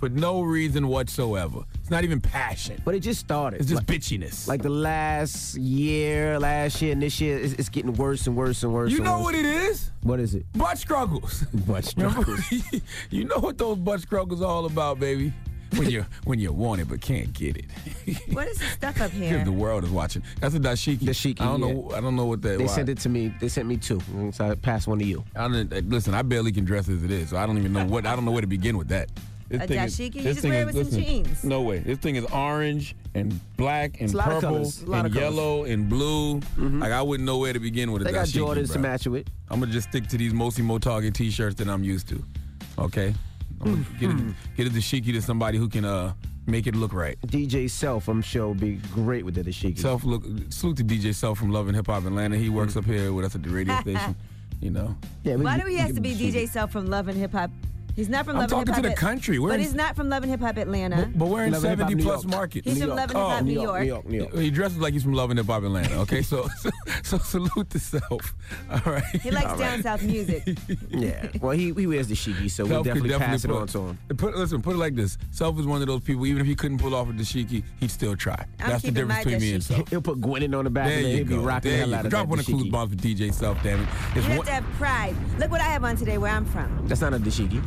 for no reason whatsoever. It's not even passion. But it just started. It's just bitchiness. Like the last year, and this year, it's getting worse and worse and worse. You and know worse. what it is? What is it? Butt struggles. Butt struggles. You know what those butt struggles are all about, baby? When you want it but can't get it. What is this stuff up here? The world is watching. That's a dashiki. Dashiki. I don't know what that. They why. sent it to me. They sent me 2. So I passed one to you. Listen, I barely can dress as it is, so I don't even know what. I don't know where to begin with that. A dashiki? You just wear it with some jeans. No way. This thing is orange and black and purple and yellow and blue. Mm-hmm. Like I wouldn't know where to begin with a dashiki. They got Jordans to match it with. I'm gonna just stick to these Mosi Target t-shirts that I'm used to. Okay. I'm gonna get a dashiki to somebody who can make it look right. DJ Self, I'm sure, will be great with the dashiki. Salute to DJ Self from Love and Hip Hop Atlanta. He works up here with us at the radio station. You know. Yeah, why do he have to be DJ Self from Love and Hip Hop? He's not from Love and Hip Hop. I'm talking to the country. But he's not from Love and Hip Hop Atlanta. But we're in 70-plus markets. He's from Love and Hip Hop New York. New York. He dresses like he's from Love and Hip Hop Atlanta. Okay, so salute to Self. All right. He likes down south music. Yeah. Well, he wears the dashiki, so we'll definitely pass it on to him. Put it like this. Self is one of those people. Even if he couldn't pull off a dashiki, he'd still try. That's the difference between me and Self. He'll put Gwennon on the back and he'll be rocking the hell out of that Drop one of Clues bombs for DJ Self, damn it. You have to have pride. Look what I have on today where I'm from. That's not a dashiki.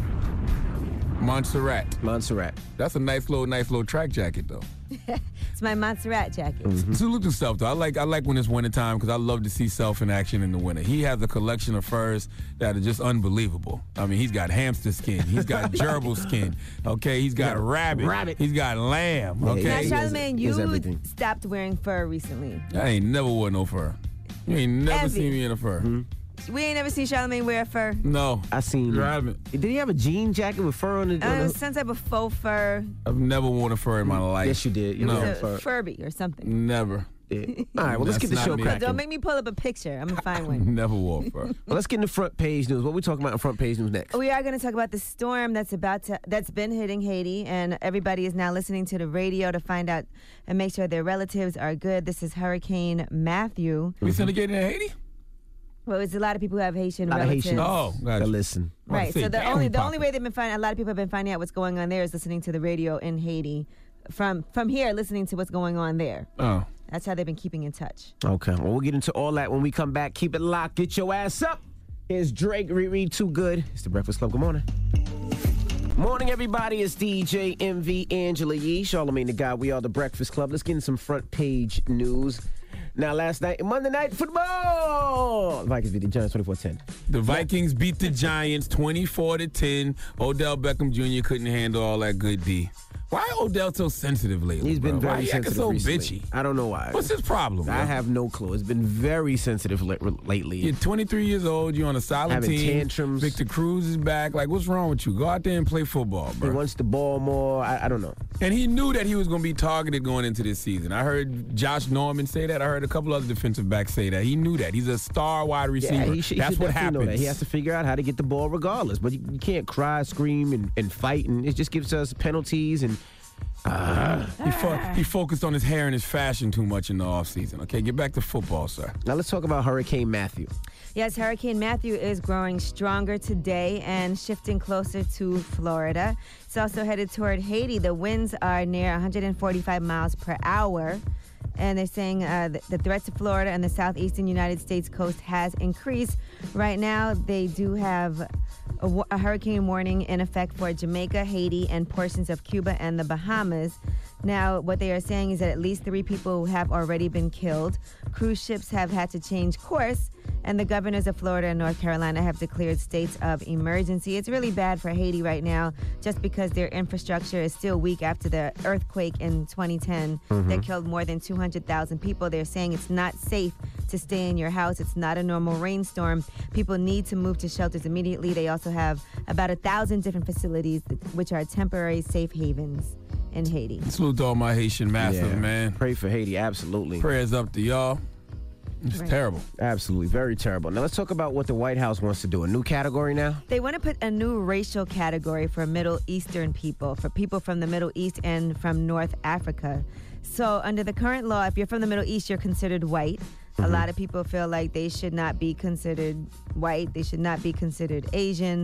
Montserrat. That's a nice little track jacket, though. It's my Montserrat jacket. Mm-hmm. Salute to Self, though. I like when it's wintertime because I love to see Self in action in the winter. He has a collection of furs that are just unbelievable. I mean, he's got hamster skin. He's got gerbil skin. Okay, he's got rabbit. He's got lamb. Okay. Now, Charlamagne, you stopped wearing fur recently. I ain't never wore no fur. You ain't never seen me in a fur. Mm-hmm. We ain't never seen Charlamagne wear fur. No. I seen him. Did he have a jean jacket with fur on it? It was some type of faux fur. I've never worn a fur in my life. Yes, you did. You know, Furby or something. Never. Yeah. All right, well, let's get the show cracking. Don't make me pull up a picture. I'm going to find one. Never wore fur. Well, let's get into front page news. What are we talking about in front page news next? We are going to talk about the storm that's been hitting Haiti, and everybody is now listening to the radio to find out and make sure their relatives are good. This is Hurricane Matthew. We syndicated in Haiti? Well, it's a lot of people who have Haitian relatives. Oh, gotcha. Listen. Right. So the only way they've been finding, a lot of people have been finding out what's going on there is listening to the radio in Haiti. From here, listening to what's going on there. Oh. That's how they've been keeping in touch. Okay. Well, we'll get into all that when we come back. Keep it locked. Get your ass up. Here's Drake. Read Too Good. It's the Breakfast Club. Good morning. Morning, everybody. It's DJ MV Angela Yee, Charlamagne the Guy. We are the Breakfast Club. Let's get into some front page news. Now, last night, Monday Night Football. Vikings beat the Giants 24-10. The Vikings beat the Giants 24-10. Odell Beckham Jr. couldn't handle all that good D. Why Odell so sensitive lately? He's been very sensitive so recently. bitchy? I don't know why. What's his problem? I have no clue. It's been very sensitive lately. You're 23 years old. You're on a solid having team. Tantrums. Victor Cruz is back. Like, what's wrong with you? Go out there and play football, bro. He wants the ball more. I don't know. And he knew that he was going to be targeted going into this season. I heard Josh Norman say that. I heard a couple other defensive backs say that. He knew that. He's a star wide receiver. Yeah, That's what happens. Know that. He has to figure out how to get the ball regardless. But you can't cry, scream, and fight. And it just gives us penalties and... He focused on his hair and his fashion too much in the offseason. Okay, get back to football, sir. Now let's talk about Hurricane Matthew. Yes, Hurricane Matthew is growing stronger today and shifting closer to Florida. It's also headed toward Haiti. The winds are near 145 miles per hour. And they're saying the threat to Florida and the southeastern United States coast has increased. Right now, they do have a hurricane warning in effect for Jamaica, Haiti, and portions of Cuba and the Bahamas. Now, what they are saying is that at least 3 people have already been killed. Cruise ships have had to change course, and the governors of Florida and North Carolina have declared states of emergency. It's really bad for Haiti right now just because their infrastructure is still weak after the earthquake in 2010 that killed more than 200,000 people. They're saying it's not safe to stay in your house. It's not a normal rainstorm. People need to move to shelters immediately. They also have about 1,000 different facilities which are temporary safe havens in Haiti. Salute to all my Haitian massive, man. Pray for Haiti, absolutely. Prayers up to y'all. It's terrible. Absolutely, very terrible. Now let's talk about what the White House wants to do. A new category now? They want to put a new racial category for Middle Eastern people, for people from the Middle East and from North Africa. So under the current law, if you're from the Middle East, you're considered white. A lot of people feel like they should not be considered white. They should not be considered Asian.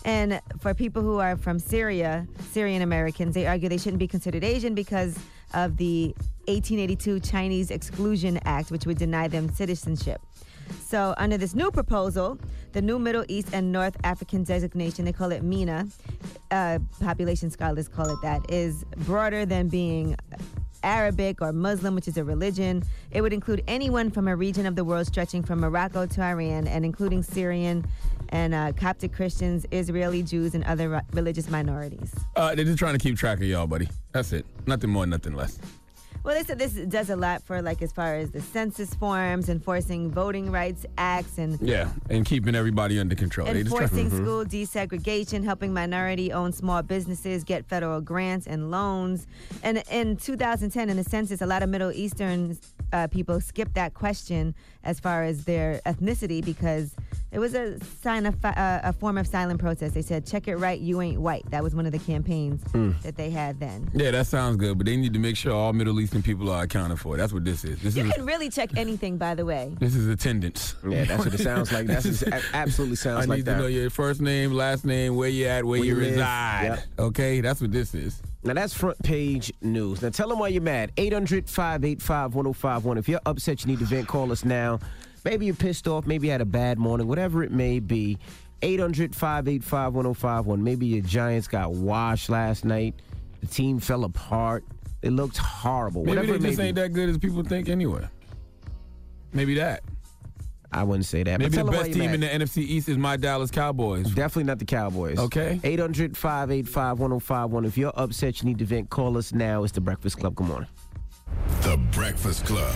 And for people who are from Syria, Syrian Americans, they argue they shouldn't be considered Asian because of the 1882 Chinese Exclusion Act, which would deny them citizenship. So under this new proposal, the new Middle East and North African designation, they call it MENA, population scholars call it that, is broader than being Arabic or Muslim, which is a religion. It would include anyone from a region of the world stretching from Morocco to Iran, and including Syrian and Coptic Christians, Israeli Jews, and other religious minorities. They're just trying to keep track of y'all, buddy. That's it. Nothing more, nothing less. Well, they said this does a lot for, like, as far as the census forms, enforcing voting rights acts, and and keeping everybody under control. Enforcing school desegregation, helping minority-owned small businesses get federal grants and loans. And in 2010, in the census, a lot of Middle Eastern people skipped that question as far as their ethnicity because it was a sign of a form of silent protest. They said, "Check it right, you ain't white." That was one of the campaigns that they had then. Yeah, that sounds good, but they need to make sure all Middle Eastern people are accounted for. That's what this is. You can really check anything, by the way. This is attendance. Yeah, that's what it sounds like. That's absolutely sounds like that. I need to know your first name, last name, where you at, where you reside. Yep. Okay, that's what this is. Now, that's front page news. Now, tell them why you're mad. 800-585-1051. If you're upset, you need to vent, call us now. Maybe you're pissed off. Maybe you had a bad morning. Whatever it may be. 800-585-1051. Maybe your Giants got washed last night. The team fell apart. It looked horrible. Maybe Whatever they just ain't that good as people think anyway. Maybe that. I wouldn't say that. Maybe but the best team in the NFC East is my Dallas Cowboys. Definitely not the Cowboys. Okay. 800-585-1051. If you're upset, you need to vent. Call us now. It's The Breakfast Club. Good morning. The Breakfast Club.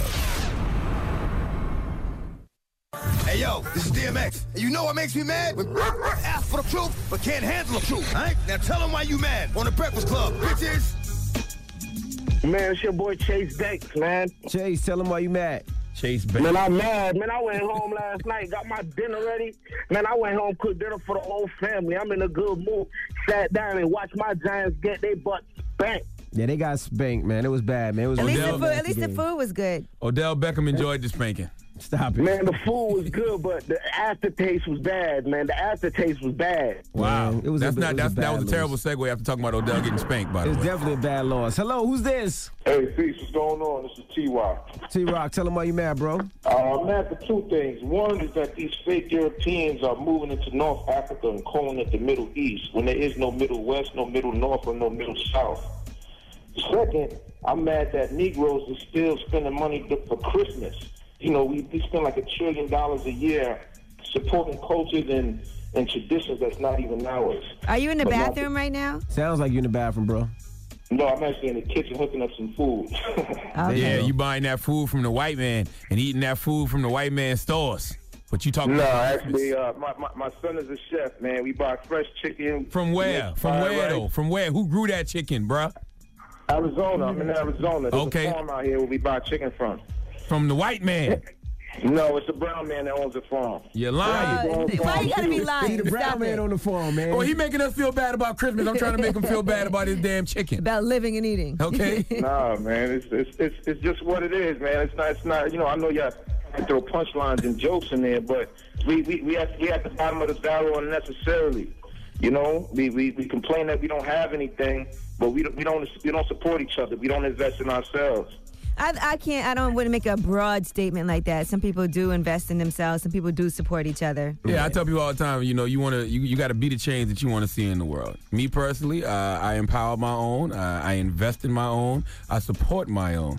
Hey, yo, this is DMX. And you know what makes me mad? When ask for the truth, but can't handle the truth. All right? Now tell them why you mad on The Breakfast Club, bitches. Man, it's your boy Chase Banks, man. Chase, tell them why you mad. Chase Banks. Man, I'm mad. Man, I went home last night, got my dinner ready. Man, I went home, cooked dinner for the whole family. I'm in a good mood. Sat down and watched my Giants get their butts spanked. Yeah, they got spanked, man. It was bad, man. It was at least the food was good. Odell Beckham enjoyed the spanking. Stop it. Man, the food was good, but the aftertaste was bad, man. The aftertaste was bad. Wow. Man, that was a terrible segue after talking about Odell getting spanked, by the way. It's definitely a bad loss. Hello, who's this? Hey, peace, what's going on? This is T-Rock. T-Rock, tell them why you mad, bro. I'm mad for two things. One is that these fake Europeans are moving into North Africa and calling it the Middle East when there is no Middle West, no Middle North, or no Middle South. Second, I'm mad that Negroes are still spending money for Christmas. You know, we spend like $1 trillion a year supporting cultures and traditions that's not even ours. Are you in the bathroom right now? Sounds like you're in the bathroom, bro. No, I'm actually in the kitchen hooking up some food. Okay. Yeah, you buying that food from the white man and eating that food from the white man's stores. What you talking about? No, actually, my son is a chef, man. We buy fresh chicken. From where? From where, though? From where? Who grew that chicken, bruh? Arizona. I'm in Arizona. There's a farm out here where we buy chicken from. From the white man? No, it's the brown man that owns the farm. You're lying. Why you gotta be lying? The brown man on the farm, man. Well, he making us feel bad about Christmas. I'm trying to make him feel bad about his damn chicken. About living and eating. Okay. Nah, man, it's just what it is, man. It's not. You know, I know y'all throw punchlines and jokes in there, but we at the bottom of the barrel unnecessarily. You know, we complain that we don't have anything, but we don't support each other. We don't invest in ourselves. I wouldn't make a broad statement like that. Some people do invest in themselves. Some people do support each other. Yeah, I tell people all the time, you know, you got to be the change that you want to see in the world. Me personally, I empower my own. I invest in my own. I support my own.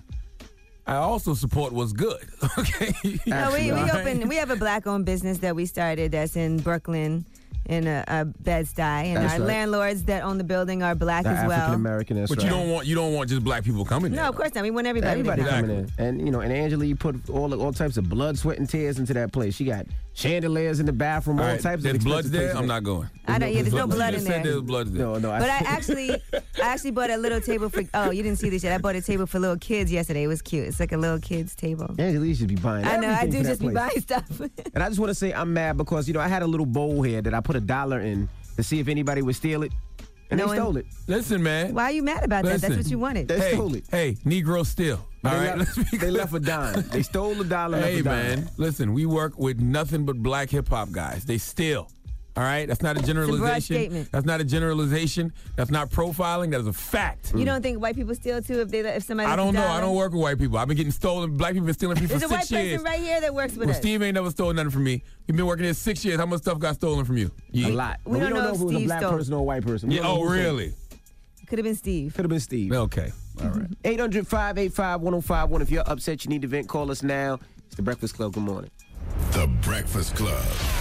I also support what's good. Okay. No, we have a black-owned business that we started that's in Brooklyn. In Bed-Stuy, and our landlords that own the building are black as well. African American, but you don't want just black people coming in. No, of course not. We want everybody coming in. And you know, and Angela, you put all types of blood, sweat, and tears into that place. She got chandeliers in the bathroom, all types of. There's blood there. I'm not going. There's no blood in there. Said there's blood there. No. But I actually bought a little table for. Oh, you didn't see this yet. I bought a table for little kids yesterday. It was cute. It's like a little kids table. Angela, you should be buying. I know. I do just be buying stuff. And I just want to say I'm mad because I had a little bowl here that I put $1 in to see if anybody would steal it. And they stole it. Listen, man. Why are you mad about that? That's what you wanted. They stole it. Hey, Negro steal. All right? They left a dime. They stole $1. Hey, man. Listen, we work with nothing but black hip-hop guys. They steal. All right? That's not a generalization. statement. That's not a generalization. That's not profiling. That is a fact. You don't think white people steal too if somebody? I don't know. I don't work with white people. I've been getting stolen. Black people been stealing from me for 6 years. There's a white person right here that works with us. Steve ain't never stolen nothing from me. You've been working here 6 years. How much stuff got stolen from you? A lot. We don't know if it was a black person or a white person. Yeah, oh, really? Could have been Steve. Could have been Steve. Okay. All right. 800-585-1051. If you're upset, you need to vent, call us now. It's The Breakfast Club. Good morning. The Breakfast Club.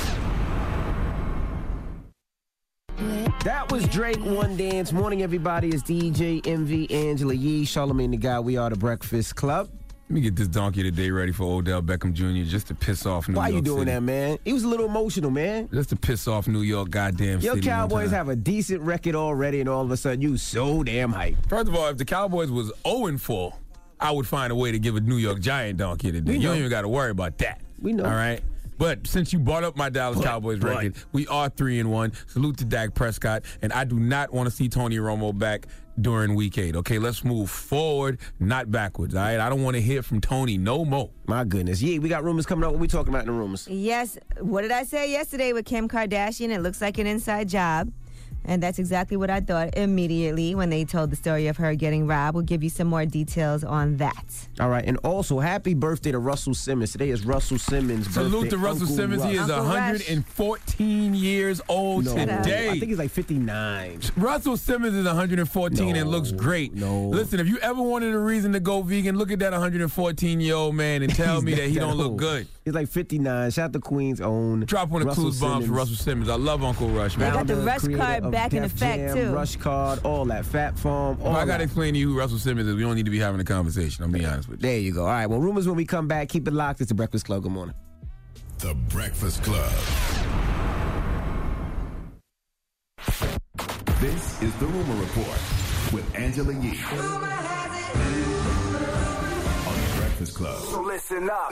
That was Drake, One Dance. Morning, everybody. It's DJ MV, Angela Yee, Charlamagne the Guy. We are The Breakfast Club. Let me get this donkey today ready for Odell Beckham Jr. just to piss off New York Why you doing City. that, man? He was a little emotional, man. Just to piss off New York goddamn Your city. Cowboys have a decent record already, and all of a sudden you so damn hyped. First of all, if the Cowboys was 0-4, I would find a way to give a New York Giant donkey today. You don't even got to worry about that. We know. All right? But since you brought up my Dallas Cowboys record, we are 3-1. Salute to Dak Prescott, and I do not want to see Tony Romo back during Week 8. Okay, let's move forward, not backwards. All right, I don't want to hear from Tony no more. My goodness, yeah, we got rumors coming up. What we talking about in the rumors? Yes. What did I say yesterday with Kim Kardashian? It looks like an inside job. And that's exactly what I thought immediately when they told the story of her getting robbed. We'll give you some more details on that. All right, and also, happy birthday to Russell Simmons. Today is Russell Simmons' birthday. Salute to Russell Uncle Simmons. Russ. He is 114 years old today. I think he's like 59. Russell Simmons is 114 and looks great. Listen, if you ever wanted a reason to go vegan, look at that 114-year-old man and tell me that he don't look good. He's like 59. Shout out to Queen's own. Drop one of Russell clues bombs for Russell Simmons. I love Uncle Rush, man. They got the Rush card back in effect, too. Rush card, all that. Fat Farm, all I got to that. explain to you who Russell Simmons is. We don't need to be having a conversation. I'll be honest with you. There you go. All right, well, rumors when we come back. Keep it locked. It's The Breakfast Club. Good morning. The Breakfast Club. This is The Rumor Report with Angela Yee. On The Breakfast Club. So listen up.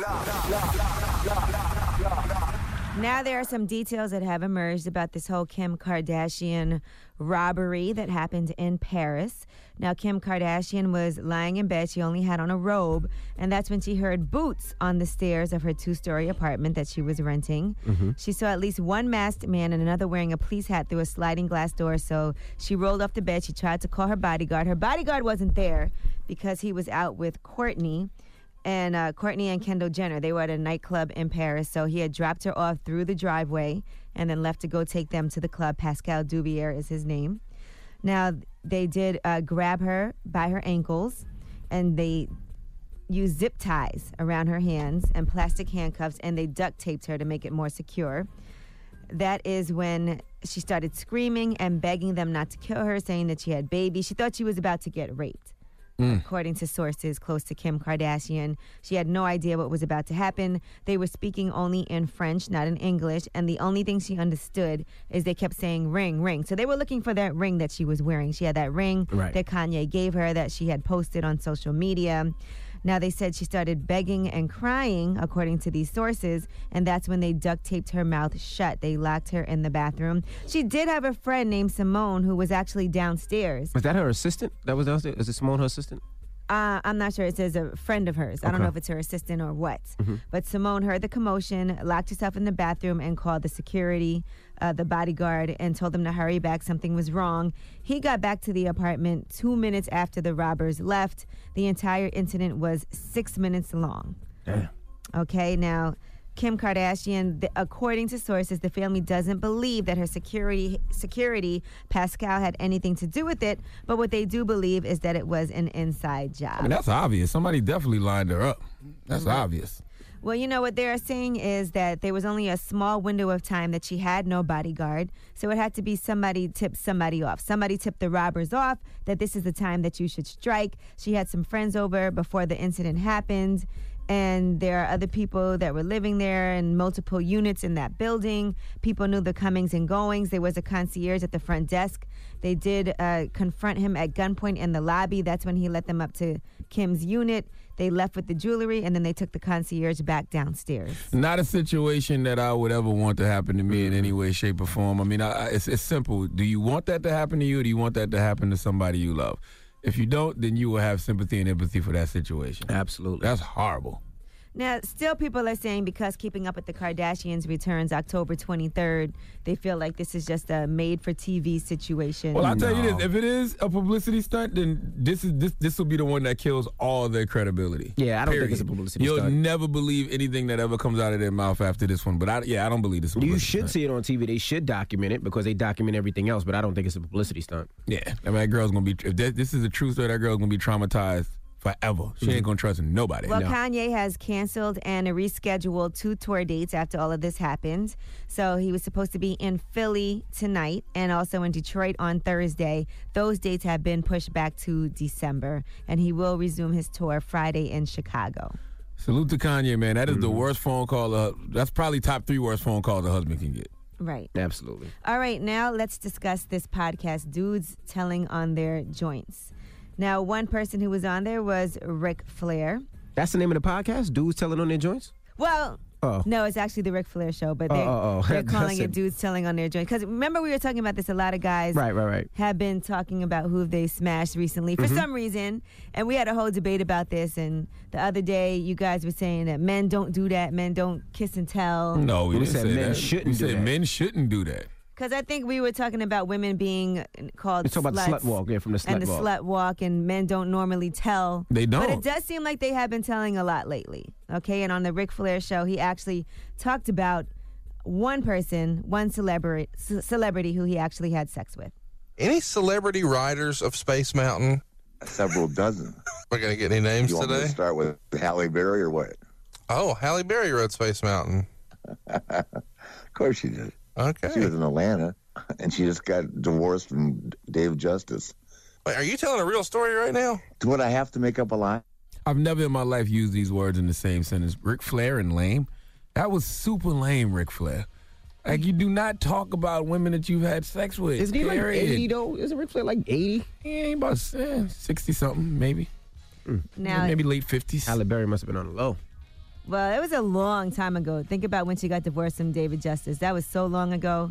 Now there are some details that have emerged about this whole Kim Kardashian robbery that happened in Paris. Now, Kim Kardashian was lying in bed. She only had on a robe, and that's when she heard boots on the stairs of her two-story apartment that she was renting. She saw at least one masked man and another wearing a police hat through a sliding glass door, so she rolled off the bed. She tried to call her bodyguard. Her bodyguard wasn't there because he was out with Kourtney. And Kourtney and Kendall Jenner, they were at a nightclub in Paris, so he had dropped her off through the driveway and then left to go take them to the club. Pascal Dubier is his name. Now, they did grab her by her ankles, and they used zip ties around her hands and plastic handcuffs, and they duct taped her to make it more secure. That is when she started screaming and begging them not to kill her, saying that she had babies. She thought she was about to get raped. According to sources close to Kim Kardashian, she had no idea what was about to happen. They were speaking only in French, not in English, and the only thing she understood is they kept saying ring, ring. So they were looking for that ring that she was wearing. She had that ring that Kanye gave her that she had posted on social media. Now, they said she started begging and crying, according to these sources, and that's when they duct taped her mouth shut. They locked her in the bathroom. She did have a friend named Simone who was actually downstairs. Was that her assistant that was downstairs? Is it Simone, her assistant? I'm not sure. It says a friend of hers. I don't know if it's her assistant or what. But Simone heard the commotion, locked herself in the bathroom, and called the security, the bodyguard, and told them to hurry back. Something was wrong. He got back to the apartment 2 minutes after the robbers left. The entire incident was 6 minutes long. Damn. Okay, now, Kim Kardashian, according to sources, the family doesn't believe that her security, Pascal, had anything to do with it, but what they do believe is that it was an inside job. I mean, that's obvious. Somebody definitely lined her up. That's obvious. Well, you know, what they're saying is that there was only a small window of time that she had no bodyguard, so it had to be somebody tipped somebody off. Somebody tipped the robbers off that this is the time that you should strike. She had some friends over before the incident happened, and there are other people that were living there and multiple units in that building. People knew the comings and goings. There was a concierge at the front desk. They did confront him at gunpoint in the lobby. That's when he let them up to Kim's unit. They left with the jewelry, and then they took the concierge back downstairs. Not a situation that I would ever want to happen to me in any way, shape, or form. I mean, it's simple. Do you want that to happen to you, or do you want that to happen to somebody you love? If you don't, then you will have sympathy and empathy for that situation. Absolutely. That's horrible. Now, still people are saying because Keeping Up with the Kardashians returns October 23rd, they feel like this is just a made-for-TV situation. Well, I'll tell you this. If it is a publicity stunt, then this will be the one that kills all their credibility. Yeah, I don't think it's a publicity You'll stunt. never believe anything that ever comes out of their mouth after this one. But I don't believe this. You should see it on TV. They should document it because they document everything else, but I don't think it's a publicity stunt. Yeah. I mean, that girl's going to be, if this is a true story, that girl's going to be traumatized forever. She ain't going to trust nobody. Well, Kanye has canceled and rescheduled 2 tour dates after all of this happened. So he was supposed to be in Philly tonight and also in Detroit on Thursday. Those dates have been pushed back to December, and he will resume his tour Friday in Chicago. Salute to Kanye, man. That is the worst phone call. That's probably top 3 worst phone calls a husband can get. Right. Absolutely. All right, now let's discuss this podcast, Dudes Telling on Their Joints. Now, one person who was on there was Ric Flair. That's the name of the podcast? Dudes Telling on Their Joints? Well, no, it's actually the Ric Flair show, but they're calling it Dudes Telling on Their Joints. Because remember we were talking about this, a lot of guys have been talking about who they smashed recently for some reason, and we had a whole debate about this, and the other day you guys were saying that men don't do that, men don't kiss and tell. No, we didn't said say men that. shouldn't we do said that. men shouldn't do that. Because I think we were talking about women being called You're talking about the sluts slut walk, from the slut and the walk. slut walk, and men don't normally tell. They don't. But it does seem like they have been telling a lot lately. Okay, and on the Ric Flair show, he actually talked about one person, one celebrity who he actually had sex with. Any celebrity riders of Space Mountain? Several dozen. We're going to get any names You want me today? to start with Halle Berry or what? Oh, Halle Berry rode Space Mountain. Of course she did. Okay. She was in Atlanta, and she just got divorced from Dave Justice. Wait, are you telling a real story right now? Would I have to make up a lie? I've never in my life used these words in the same sentence. Ric Flair and lame? That was super lame, Ric Flair. Like, you do not talk about women that you've had sex with. Isn't he like period. 80, though? Isn't Ric Flair like 80? He ain't about 60-something, maybe. Now, Maybe late 50s. Halle Berry must have been on the low. well, it was a long time ago. Think about when she got divorced from David Justice. That was so long ago.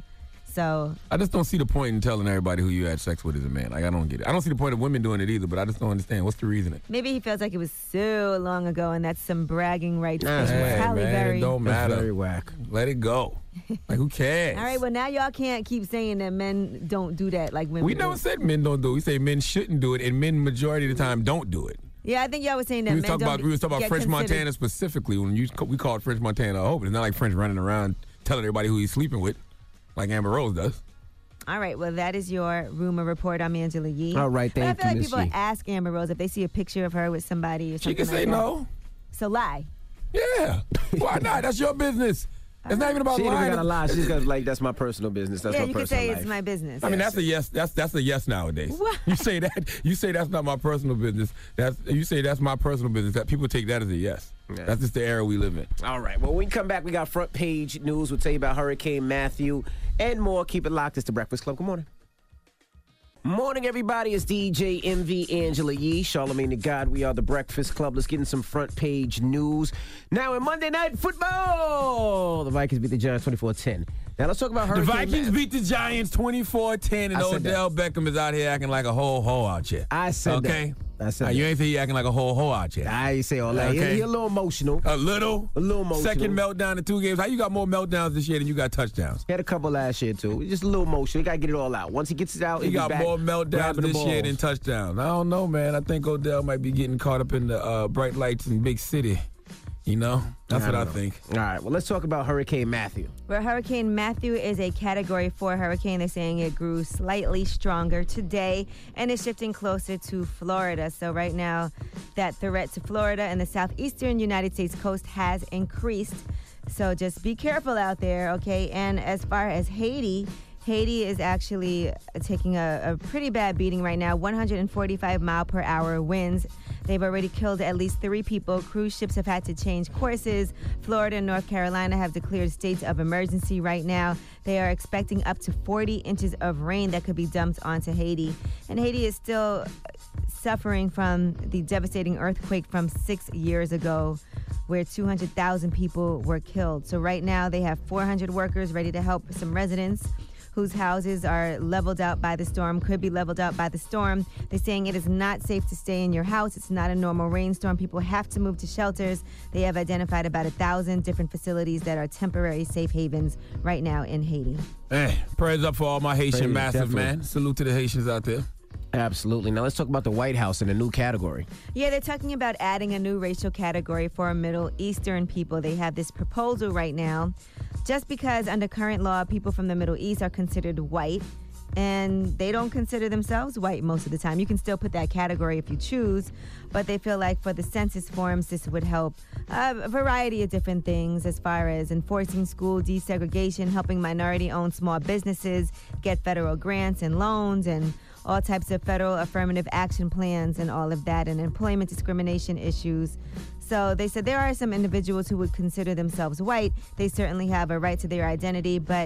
So I just don't see the point in telling everybody who you had sex with is a man. Like, I don't get it. I don't see the point of women doing it either, but I just don't understand. What's the reasoning? maybe he feels like it was so long ago, and that's some bragging rights. Hey, Halle man, Berry. it don't That's matter. very whack. Let it go. Like, who cares? All right, well, now y'all can't keep saying that men don't do that like women We do. never said men don't do it. We say men shouldn't do it, and men majority of the time don't do it. Yeah, I think y'all was saying that We was men talking don't about get French considered- Montana specifically when we called French Montana a hoe, but it's not like French running around telling everybody who he's sleeping with, like Amber Rose does. All right, well, that is your rumor report. I'm Angela Yee. All right, thank but I feel you, like Miss people Yee. ask Amber Rose if they see a picture of her with somebody or something She can like say that. no. So lie. Yeah. Why not? That's your business. It's not even about She ain't even lying. gotta lie. She's gonna like, that's my personal business. That's yeah, my you can personal say life. it's my business. I mean, that's a yes. That's a yes nowadays. What? You say that. You say that's not my personal business. You say that's my personal business. That people take that as a yes. Yeah. That's just the era we live in. All right. Well, when we come back, we got front page news. We'll tell you about Hurricane Matthew and more. Keep it locked. It's the Breakfast Club. Good morning. Morning, everybody. It's DJ MV Angela Yee, Charlamagne the God. We are the Breakfast Club. Let's get in some front page news. Now, in Monday Night Football, the Vikings beat the Giants 24-10. Now, let's talk about The Hurricane Vikings Matthew. beat the Giants 24-10, and I said Odell Beckham is out here acting like a whole hoe out here. I said okay? that. I said You that. ain't say he acting like a whole hoe out here. I ain't say all that. Okay. He a little emotional. A little emotional. Second meltdown in 2 games. How you got more meltdowns this year than you got touchdowns? He had a couple last year, too. Just a little emotional. He got to get it all out. Once he gets it out, He he'll got be back more meltdowns grabbing the this year balls. than touchdowns. I don't know, man. I think Odell might be getting caught up in the bright lights in big city. You know? That's what I don't know. think. All right, well, let's talk about Hurricane Matthew. Where Hurricane Matthew is a Category 4 hurricane. They're saying it grew slightly stronger today and is shifting closer to Florida. So right now, that threat to Florida and the southeastern United States coast has increased. So just be careful out there, okay? And as far as Haiti is actually taking a pretty bad beating right now. 145-mile-per-hour winds. They've already killed at least 3 people. Cruise ships have had to change courses. Florida and North Carolina have declared states of emergency right now. They are expecting up to 40 inches of rain that could be dumped onto Haiti. And Haiti is still suffering from the devastating earthquake from 6 years ago, where 200,000 people were killed. So right now they have 400 workers ready to help some residents whose houses are leveled out by the storm, could be leveled out by the storm. They're saying it is not safe to stay in your house. It's not a normal rainstorm. People have to move to shelters. They have identified about 1,000 different facilities that are temporary safe havens right now in Haiti. Hey, prayers up for all my Haitian Prayers, massive, definitely. man. Salute to the Haitians out there. Absolutely. Now let's talk about the White House in a new category. Yeah, they're talking about adding a new racial category for Middle Eastern people. They have this proposal right now. Just because under current law, people from the Middle East are considered white, and they don't consider themselves white most of the time. You can still put that category if you choose, but they feel like for the census forms, this would help a variety of different things as far as enforcing school desegregation, helping minority-owned small businesses get federal grants and loans, and all types of federal affirmative action plans and all of that, and employment discrimination issues. So they said there are some individuals who would consider themselves white. They certainly have a right to their identity, but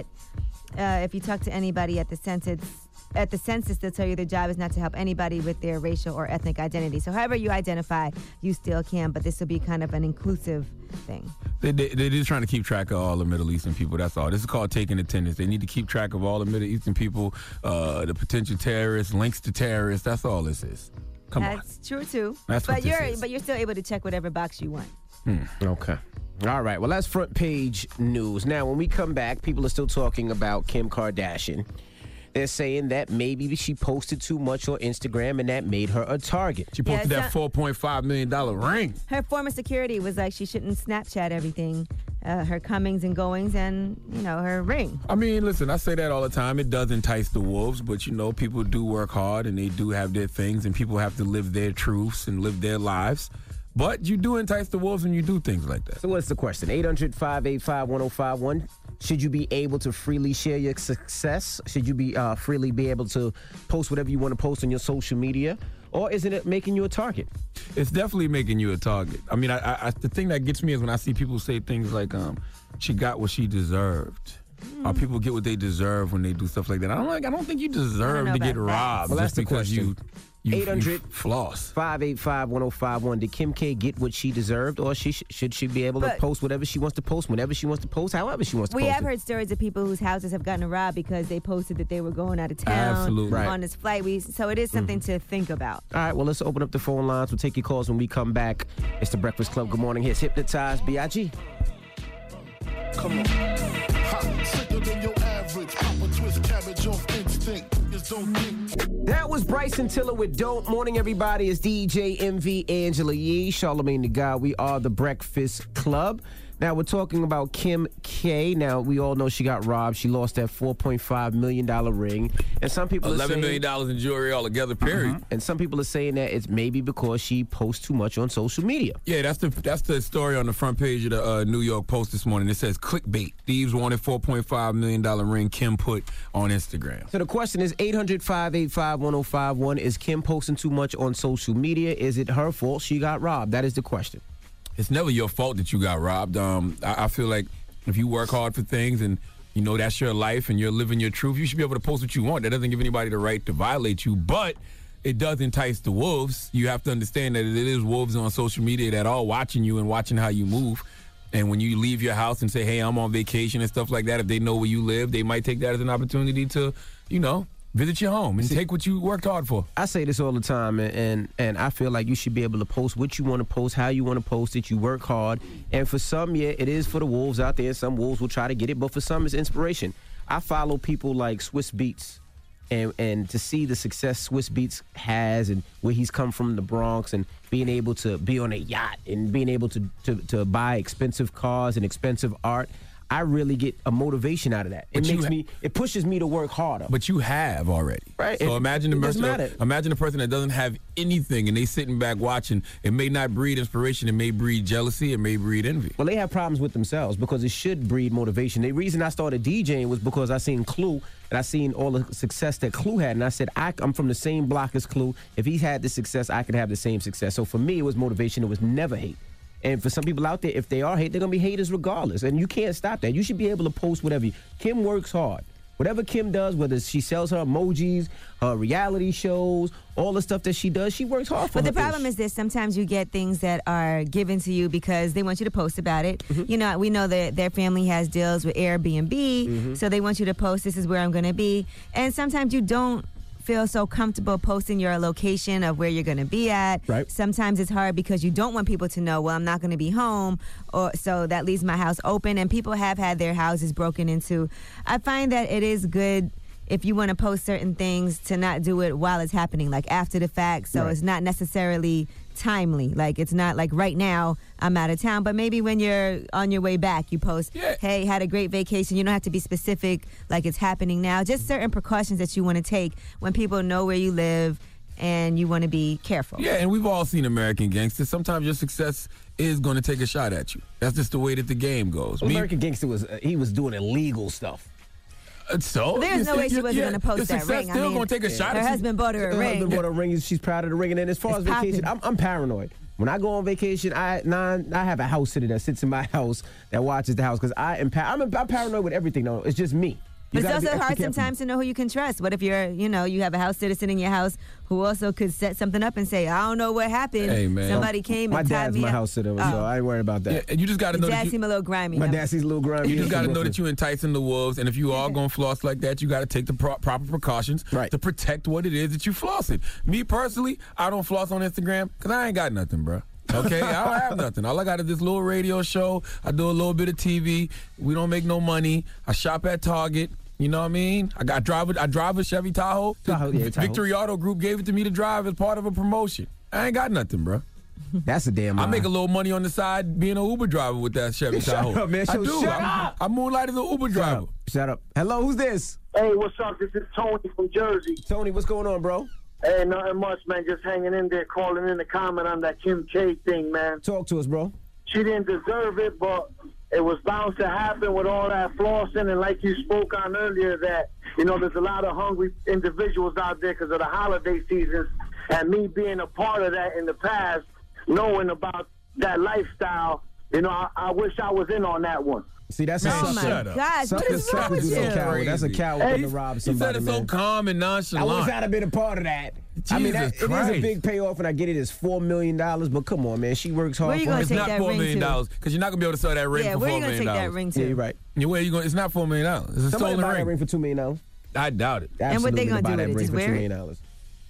if you talk to anybody at the census, they'll tell you their job is not to help anybody with their racial or ethnic identity. So however you identify, you still can, but this will be kind of an inclusive thing. They're just trying to keep track of all the Middle Eastern people. That's all. This is called taking attendance. They need to keep track of all the Middle Eastern people, the potential terrorists, links to terrorists. That's all this is. Come on. That's true too. That's what this is. But you're still able to check whatever box you want. Okay. All right. Well, that's front page news. Now, when we come back, people are still talking about Kim Kardashian. They're saying that maybe she posted too much on Instagram and that made her a target. She posted that $4.5 million ring. Her former security was like she shouldn't Snapchat everything, her comings and goings, and her ring. I mean, listen, I say that all the time. It does entice the wolves, but people do work hard and they do have their things, and people have to live their truths and live their lives. But you do entice the wolves when you do things like that. So what's the question? 800-585-1051. Should you be able to freely share your success? Should you be freely be able to post whatever you want to post on your social media? Or isn't it making you a target? It's definitely making you a target. I mean, the thing that gets me is when I see people say things like, she got what she deserved. People get what they deserve when they do stuff like that. I don't think you deserve to get robbed well, just because you 800 floss. 585-1051. Did Kim K get what she deserved, or should she be able to post whatever she wants to post, whenever she wants to post, however she wants to post? We have heard stories of people whose houses have gotten robbed because they posted that they were going out of town on this flight. So it is something to think about. All right, well, let's open up the phone lines. We'll take your calls when we come back. It's the Breakfast Club. Good morning. Here's Hypnotized B.I.G. Come on. Hot, sicker than your average. Papa twist cabbage off instinct. Just don't think. That was Bryson Tiller with Don't. Morning, everybody. It's DJ MV, Angela Yee, Charlamagne the God. We are the Breakfast Club. Now, we're talking about Kim K. Now, we all know she got robbed. She lost that $4.5 million ring. And some people are saying... $11 million in jewelry altogether, period. And some people are saying that it's maybe because she posts too much on social media. Yeah, that's the story on the front page of the New York Post this morning. It says, clickbait. Thieves wanted $4.5 million ring Kim put on Instagram. So the question is 800-585-1051. Is Kim posting too much on social media? Is it her fault she got robbed? That is the question. It's never your fault that you got robbed. I feel like if you work hard for things and you know that's your life and you're living your truth, you should be able to post what you want. That doesn't give anybody the right to violate you, but it does entice the wolves. You have to understand that it is wolves on social media that are watching you and watching how you move. And when you leave your house and say, hey, I'm on vacation and stuff like that, if they know where you live, they might take that as an opportunity to, visit your home and take what you worked hard for. I say this all the time, and I feel like you should be able to post what you want to post, how you want to post it. You work hard. And for some, yeah, it is for the wolves out there. Some wolves will try to get it, but for some, it's inspiration. I follow people like Swiss Beats, and to see the success Swiss Beats has and where he's come from, the Bronx, and being able to be on a yacht and being able to buy expensive cars and expensive art, I really get a motivation out of that. It pushes me to work harder. But you have already. Right. So imagine the person that doesn't have anything and they sitting back watching. It may not breed inspiration. It may breed jealousy. It may breed envy. Well, they have problems with themselves because it should breed motivation. The reason I started DJing was because I seen Clue and I seen all the success that Clue had. And I said, I'm from the same block as Clue. If he had the success, I could have the same success. So for me, it was motivation. It was never hate. And for some people out there, if they are hate, they're going to be haters regardless. And you can't stop that. You should be able to post whatever. Kim works hard. Whatever Kim does, whether she sells her emojis, her reality shows, all the stuff that she does, she works hard for But her the problem is this. Sometimes you get things that are given to you because they want you to post about it. Mm-hmm. You know, we know that their family has deals with Airbnb, Mm-hmm. so they want you to post, this is where I'm going to be. And sometimes you don't feel so comfortable posting your location of where you're going to be at. Right. Sometimes it's hard because you don't want people to know, well, I'm not going to be home, or so that leaves my house open. And people have had their houses broken into. I find that it is good if you want to post certain things to not do it while it's happening, like after the fact, so it's not necessarily timely. Like, it's not like right now I'm out of town, but maybe when you're on your way back, you post, hey, had a great vacation. You don't have to be specific like it's happening now. Just certain precautions that you want to take when people know where you live and you want to be careful. Yeah, and we've all seen American Gangster. Sometimes your success is going to take a shot at you. That's just the way that the game goes. Well, American Gangster was doing illegal stuff. So there's no way she wasn't going to post that ring. Still going to take a shot. Her husband bought her a ring. Her husband bought her a ring. She's proud of the ring. And then as far as vacation, I'm paranoid. When I go on vacation, I have a house sitter that sits in my house that watches the house because I'm paranoid with everything. Though it's just me. But it's also hard sometimes to know who you can trust. What if you have a house citizen in your house who also could set something up and say, I don't know what happened. Hey, man. Somebody came my and tied dad's me my up. house sitter, so I ain't worried about that. Yeah, and you just got to know Your that dad seems a little grimy. My dad seems a little grimy. You just got to know that you're enticing the wolves, and if you are going to floss like that, you got to take the proper precautions to protect what it is that you flossing. Me personally, I don't floss on Instagram because I ain't got nothing, bro. Okay, I don't have nothing. All I got is this little radio show. I do a little bit of TV. We don't make no money. I shop at Target. You know what I mean? I drive a Chevy Tahoe. Tahoe. Victory Auto Group gave it to me to drive as part of a promotion. I ain't got nothing, bro. That's a damn lie. I make a little money on the side being an Uber driver with that Chevy Tahoe. Shut up, man. I do. I moonlight as an Uber driver. Shut up. Hello, who's this? Hey, what's up? This is Tony from Jersey. Tony, what's going on, bro? Hey, nothing much, man. Just hanging in there, calling in to comment on that Kim K thing, man. Talk to us, bro. She didn't deserve it, but it was bound to happen with all that flossing. And like you spoke on earlier, that, there's a lot of hungry individuals out there because of the holiday seasons. And me being a part of that in the past, knowing about that lifestyle, I wish I was in on that one. See, that's a Oh, sucker. my gosh. What is wrong with you? That's a coward Hey, to rob he somebody, said it so man. calm and I nonchalant. wish I'd have been a part of that. I mean, it is a big payoff, and I get it. It's $4 million, but come on, man. She works hard Where you for gonna it. It's take not that $4 ring million to? because you're not gonna be able to sell that ring Yeah, for where $4 you gonna million. take that ring to? Yeah, you're right. Where you going? It's not $4 million. It's a Somebody stolen buy that ring. ring for $2 million. I doubt it. And what they gonna buy do that with it? ring Just for wear $2 it? million.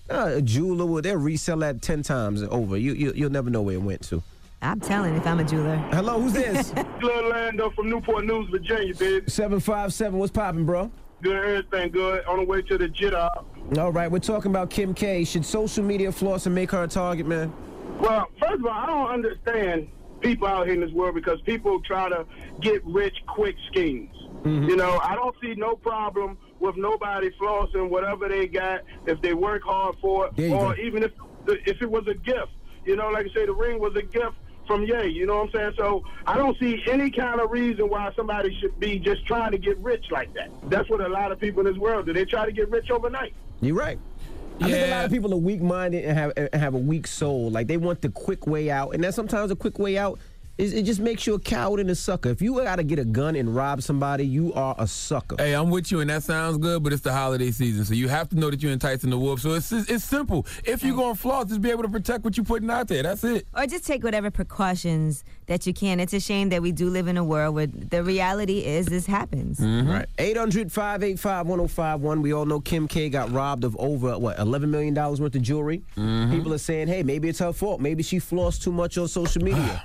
A jeweler, they'll resell that 10 times over. You'll never know where it went to. I'm telling if I'm a jeweler. Hello, who's this? Little Lando from Newport News, Virginia, baby. 757, what's poppin', bro? Good, everything good. On the way to the jitter. All right, we're talking about Kim K. Should social media floss and make her a target, man? Well, first of all, I don't understand people out here in this world because people try to get rich quick schemes. I don't see no problem with nobody flossing whatever they got if they work hard for it, or even if it was a gift. Like I say, the ring was a gift from Ye. You know what I'm saying? So I don't see any kind of reason why somebody should be just trying to get rich like that. That's what a lot of people in this world do. They try to get rich overnight. You're right. I think a lot of people are weak-minded and have a weak soul. Like, they want the quick way out. And then sometimes the quick way out it just makes you a coward and a sucker. If you got to get a gun and rob somebody, you are a sucker. Hey, I'm with you, and that sounds good, but it's the holiday season, so you have to know that you're enticing the wolf. So it's simple. If you're going to floss, just be able to protect what you're putting out there. That's it. Or just take whatever precautions that you can. It's a shame that we do live in a world where the reality is this happens. Right. 800-585-1051. We all know Kim K got robbed of over, $11 million worth of jewelry. People are saying, hey, maybe it's her fault. Maybe she flossed too much on social media.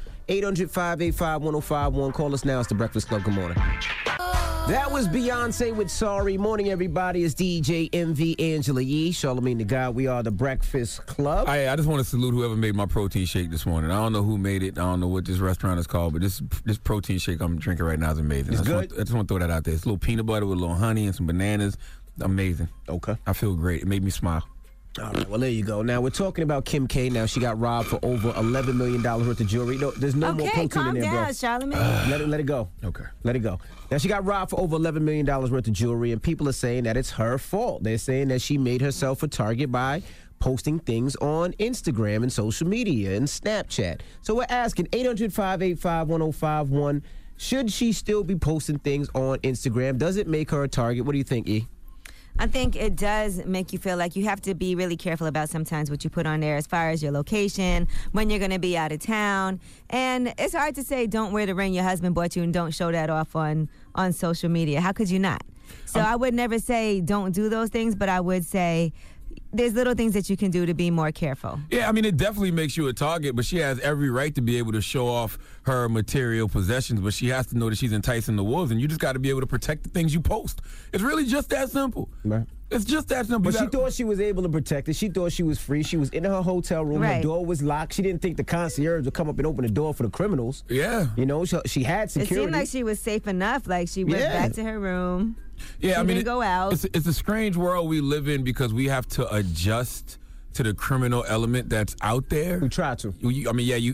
800-585-1051. Call us now. It's The Breakfast Club. Good morning. That was Beyonce with Sorry. Morning, everybody. It's DJ MV Angela Yee, Charlamagne the God. We are The Breakfast Club. I just want to salute whoever made my protein shake this morning. I don't know who made it. I don't know what this restaurant is called, but this protein shake I'm drinking right now is amazing. It's I just want to throw that out there. It's a little peanut butter with a little honey and some bananas. Amazing. Okay. I feel great. It made me smile. All right, well, there you go. Now, we're talking about Kim K. Now, she got robbed for over $11 million worth of jewelry. No, there's no more protein in there, bro. Okay, calm down, Charlamagne. Let it go. Okay. Let it go. Now, she got robbed for over $11 million worth of jewelry, and people are saying that it's her fault. They're saying that she made herself a target by posting things on Instagram and social media and Snapchat. So we're asking 800-585-1051, Should she still be posting things on Instagram? Does it make her a target? What do you think, E? I think it does make you feel like you have to be really careful about sometimes what you put on there as far as your location, when you're going to be out of town. And it's hard to say don't wear the ring your husband bought you and don't show that off on social media. How could you not? So I would never say don't do those things, but I would say there's little things that you can do to be more careful. Yeah, I mean, it definitely makes you a target, but she has every right to be able to show off her material possessions, but she has to know that she's enticing the wolves, and you just got to be able to protect the things you post. It's really just that simple. Right. It's just that simple. But she thought she was able to protect it. She thought she was free. She was in her hotel room. Right. Her door was locked. She didn't think the concierge would come up and open the door for the criminals. Yeah. You know, she had security. It seemed like she was safe enough. Like she went back to her room. Yeah, she didn't go out. It's a strange world we live in because we have to adjust to the criminal element that's out there. We try to. You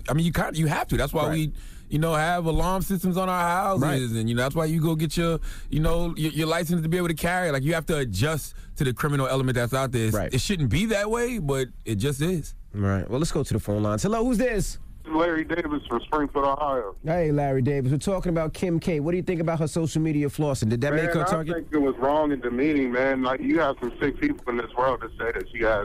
have to. That's why we, have alarm systems on our houses, and that's why you go get your license to be able to carry. Like you have to adjust to the criminal element that's out there. It shouldn't be that way, but it just is. Right. Well, let's go to the phone lines. Hello, who's this? Larry Davis from Springfield, Ohio. Hey, Larry Davis. We're talking about Kim K. What do you think about her social media flossing? Did that make her a target? I think it was wrong and demeaning, man. Like, you have some sick people in this world that say that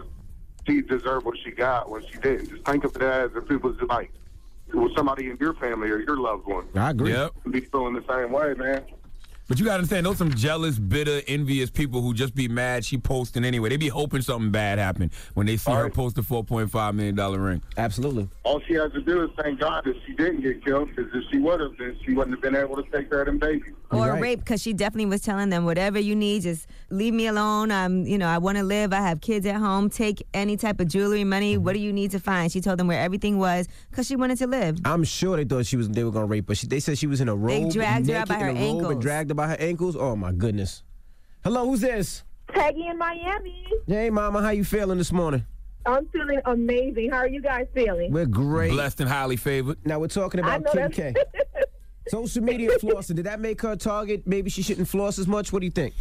she deserved what she got when she didn't. Just think of it as if it was like it was somebody in your family or your loved one. I agree. Yep. Be feeling the same way, man. But you got to understand, those some jealous, bitter, envious people who just be mad she posting anyway. They be hoping something bad happened when they see her post a $4.5 million ring. Absolutely. All she has to do is thank God that she didn't get killed, because if she would have, then she wouldn't have been able to take care of them babies. Or rape, because she definitely was telling them, whatever you need, just leave me alone. I want to live. I have kids at home. Take any type of jewelry, money. What do you need to find? She told them where everything was because she wanted to live. I'm sure they thought they were going to rape her. They said she was in a robe. They dragged her out by her ankles. And dragged her by her ankles. Oh, my goodness. Hello, who's this? Peggy in Miami. Hey, Mama, how you feeling this morning? I'm feeling amazing. How are you guys feeling? We're great. Blessed and highly favored. Now, we're talking about Kim K. Social media flossing, did that make her a target? Maybe she shouldn't floss as much? What do you think?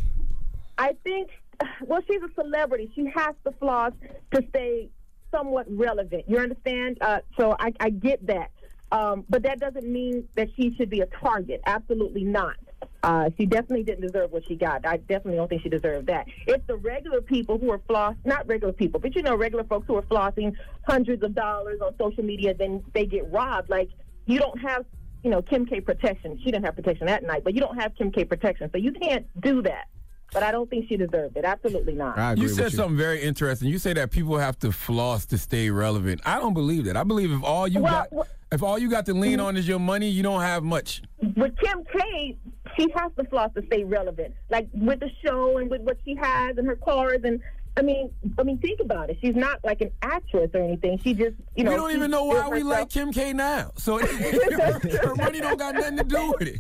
I think, well, she's a celebrity. She has to floss to stay somewhat relevant. You understand? So I get that. But that doesn't mean that she should be a target. Absolutely not. She definitely didn't deserve what she got. I definitely don't think she deserved that. It's the regular people who are not regular people, but regular folks who are flossing hundreds of dollars on social media, then they get robbed. Like, you don't have, Kim K protection. She didn't have protection that night, but you don't have Kim K protection, so you can't do that. But I don't think she deserved it. Absolutely not. You said something very interesting. You say that people have to floss to stay relevant. I don't believe that. I believe if all you got to lean on is your money, you don't have much. With Kim K, she has to floss to stay relevant. Like with the show and with what she has and her cars and I mean, think about it. She's not like an actress or anything. She just, we don't even know why we like Kim K now. So her money don't got nothing to do with it.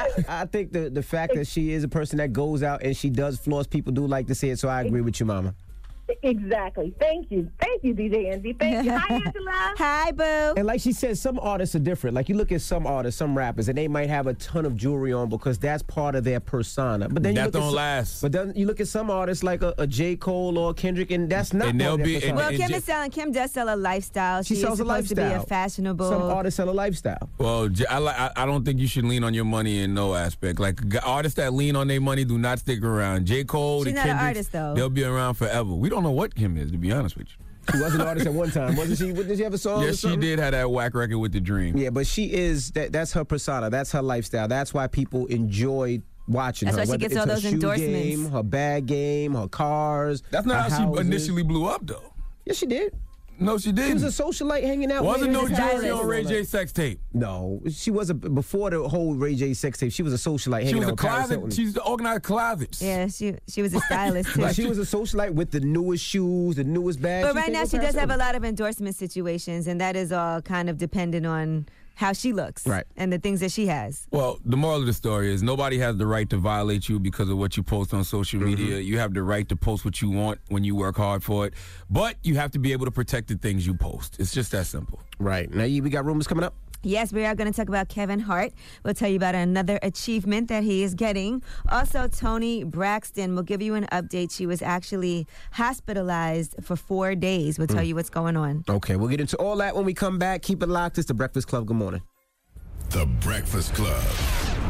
I think the fact that she is a person that goes out and she does floss, people do like to see it. So I agree with you, Mama. Exactly. Thank you, DJ Envy. Thank you. Hi, Angela. Hi, boo. And like she said, some artists are different. Like you look at some artists, some rappers, and they might have a ton of jewelry on because that's part of their persona. But then that don't last. But then you look at some artists like a J. Cole or Kendrick, and that's not. And part of their persona. Well, Kim does sell a lifestyle. She sells a lifestyle. To be a fashionable. Some artists sell a lifestyle. Well, I don't think you should lean on your money in no aspect. Like artists that lean on their money do not stick around. J. Cole, she's the not an Kendricks, artist though. They'll be around forever. We don't know what Kim is, to be honest with you. She was an artist at one time, wasn't she? Did she have a song? Yes, she did have that whack record with The Dream. Yeah, but she is that's her persona. That's her lifestyle. That's why people enjoy watching her. That's why she gets all those endorsements. Game, her bag game, her cars. That's not how she initially blew up, though. Yes, she did. No, she didn't. She was a socialite hanging out. Wasn't no jewelry on Ray J sex tape. No, she was before the whole Ray J sex tape. She was a socialite hanging out. She was a closet. She used to organize closets. Yeah, she was a stylist too. She was a socialite with the newest shoes, the newest bags. But right now she does have a lot of endorsement situations, and that is all kind of dependent on how she looks, right, and the things that she has. Well, the moral of the story is nobody has the right to violate you because of what you post on social media. You have the right to post what you want when you work hard for it, but you have to be able to protect the things you post. It's just that simple. Right. Now, we got rumors coming up. Yes, we are going to talk about Kevin Hart. We'll tell you about another achievement that he is getting. Also, Toni Braxton will give you an update. She was actually hospitalized for 4 days. We'll tell you what's going on. Okay, we'll get into all that when we come back. Keep it locked. It's The Breakfast Club. Good morning. The Breakfast Club.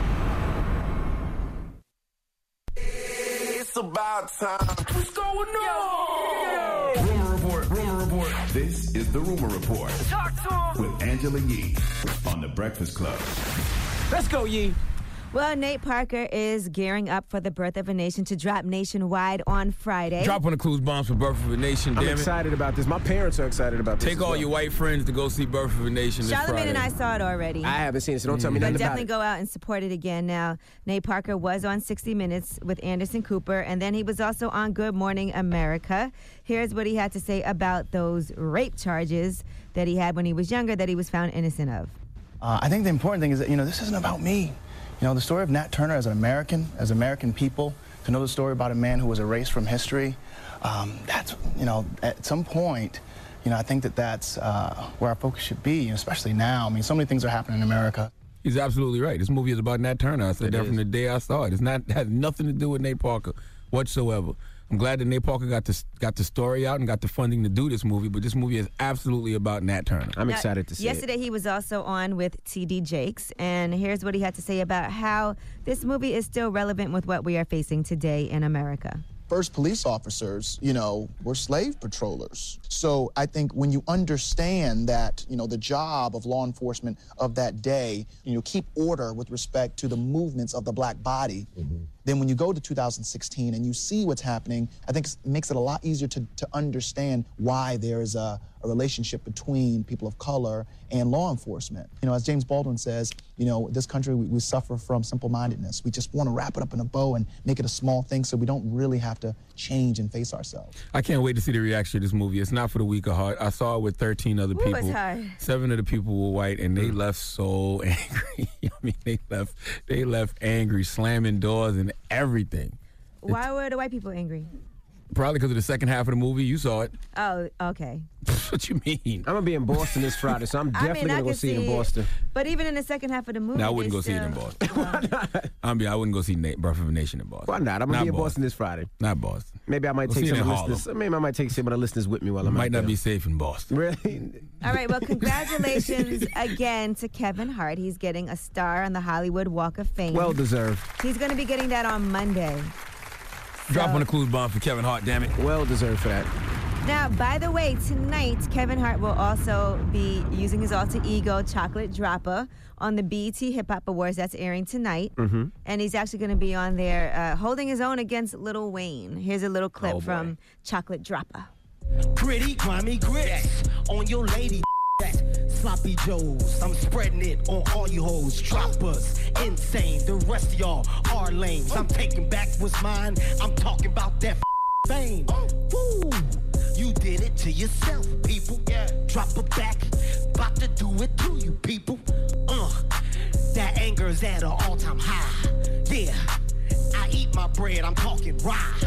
It's about time. What's going on? Rumor Report. This is the Rumor Report. Talk to him. With Angela Yee on The Breakfast Club. Let's go, Yee. Well, Nate Parker is gearing up for the Birth of a Nation to drop nationwide on Friday. Drop on the clues bombs for Birth of a Nation, I'm damn excited about this. My parents are excited about this. Take all your white friends to go see Birth of a Nation this Charlamagne Friday. and I saw it already. I haven't seen it, so don't tell me But nothing about definitely it. go out and support it again. Now, Nate Parker was on 60 Minutes with Anderson Cooper, and then he was also on Good Morning America. Here's what he had to say about those rape charges that he had when he was younger that he was found innocent of. I think the important thing is that, this isn't about me. The story of Nat Turner as an American, as American people, to know the story about a man who was erased from history, that's, at some point, I think that's where our focus should be, especially now. I mean, so many things are happening in America. He's absolutely right. This movie is about Nat Turner. I said that from the day I saw it. It has nothing to do with Nate Parker whatsoever. I'm glad that Nate Parker got the story out and got the funding to do this movie, but this movie is absolutely about Nat Turner. I'm excited to see Yesterday he was also on with T.D. Jakes, and here's what he had to say about how this movie is still relevant with what we are facing today in America. First police officers, were slave patrollers. So I think when you understand that, the job of law enforcement of that day, keep order with respect to the movements of the black body, then when you go to 2016 and you see what's happening, I think it makes it a lot easier to understand why there is a relationship between people of color and law enforcement. As James Baldwin says, this country, we suffer from simple-mindedness. We just want to wrap it up in a bow and make it a small thing so we don't really have to change and face ourselves. I can't wait to see the reaction to this movie. It's not for the weak of heart. I saw it with 13 other people. It's hard. 7 of the people were white, and they left so angry. I mean, they left angry, slamming doors and everything. Why were the white people angry? Probably because of the second half of the movie. You saw it. Oh, okay. What you mean? I'm going to be in Boston this Friday, so I'm definitely going to go see it in Boston. But even in the second half of the movie, No, I wouldn't go see it in Boston. Why not? I wouldn't go see Birth of a Nation in Boston. Why not? I'm going to be in Boston this Friday. Not Boston. Maybe I might take some of the listeners. Maybe I might take some of the listeners with me while I'm out Might not there. be safe in Boston. Really? All right, well, congratulations again to Kevin Hart. He's getting a star on the Hollywood Walk of Fame. Well deserved. He's going to be getting that on Monday. Drop on the clues bomb for Kevin Hart, damn it. Well deserved for that. Now, by the way, tonight, Kevin Hart will also be using his alter ego, Chocolate Dropper, on the BET Hip Hop Awards. That's airing tonight. Mm-hmm. And he's actually going to be on there holding his own against Lil Wayne. Here's a little clip from Chocolate Dropper. Pretty, grimy grits on your lady. That sloppy joes, I'm spreading it on all you hoes. Droppers, insane, the rest of y'all are lames. I'm taking back what's mine, I'm talking about that fame. Woo, you did it to yourself, people. Drop it back, about to do it to you, people. That anger's at an all-time high. Yeah, I eat my bread, I'm talking rye.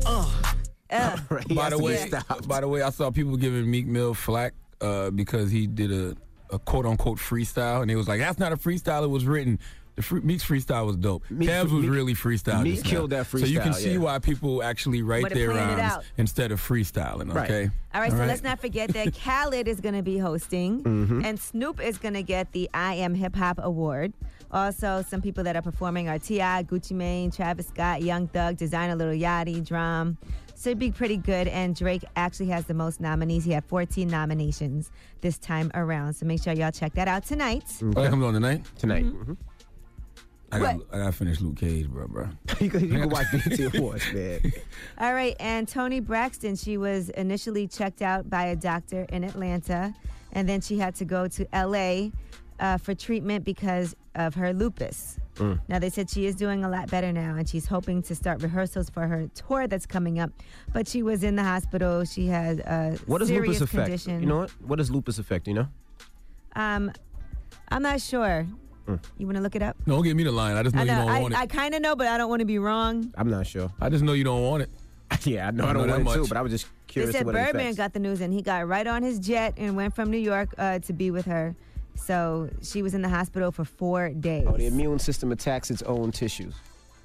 By the way, I saw people giving Meek Mill flack because he did a quote-unquote freestyle, and they was like, that's not a freestyle, it was written. Meek's freestyle was dope. Cavs was really freestyle. Meek killed that freestyle. So you can see why people actually write their rhymes instead of freestyling, okay? All right, so let's not forget that Khaled is going to be hosting, and Snoop is going to get the I Am Hip Hop Award. Also, some people that are performing are T.I., Gucci Mane, Travis Scott, Young Thug, Designer Lil Yachty, Drum. So it'd be pretty good, and Drake actually has the most nominees. He had 14 nominations this time around, so make sure y'all check that out tonight. Oh, that comes on tonight? Tonight. I gotta finish Luke Cage, bro. you can watch BET Awards, man. All right, and Toni Braxton, she was initially checked out by a doctor in Atlanta, and then she had to go to L.A. For treatment because of her lupus. Now, they said she is doing a lot better now, and she's hoping to start rehearsals for her tour that's coming up. But she was in the hospital. She had a What does serious lupus affect? condition. You know what? What does lupus affect, you know? I'm not sure. You want to look it up? Don't give me the line. I just know you don't want it. I kind of know, but I don't want to be wrong. I'm not sure. I just know you don't want it. Yeah, I know I don't want it too, but I was just They curious said what it Birdman affects. got the news, and he got right on his jet and went from New York to be with her. So she was in the hospital for 4 days. Oh, the immune system attacks its own tissues.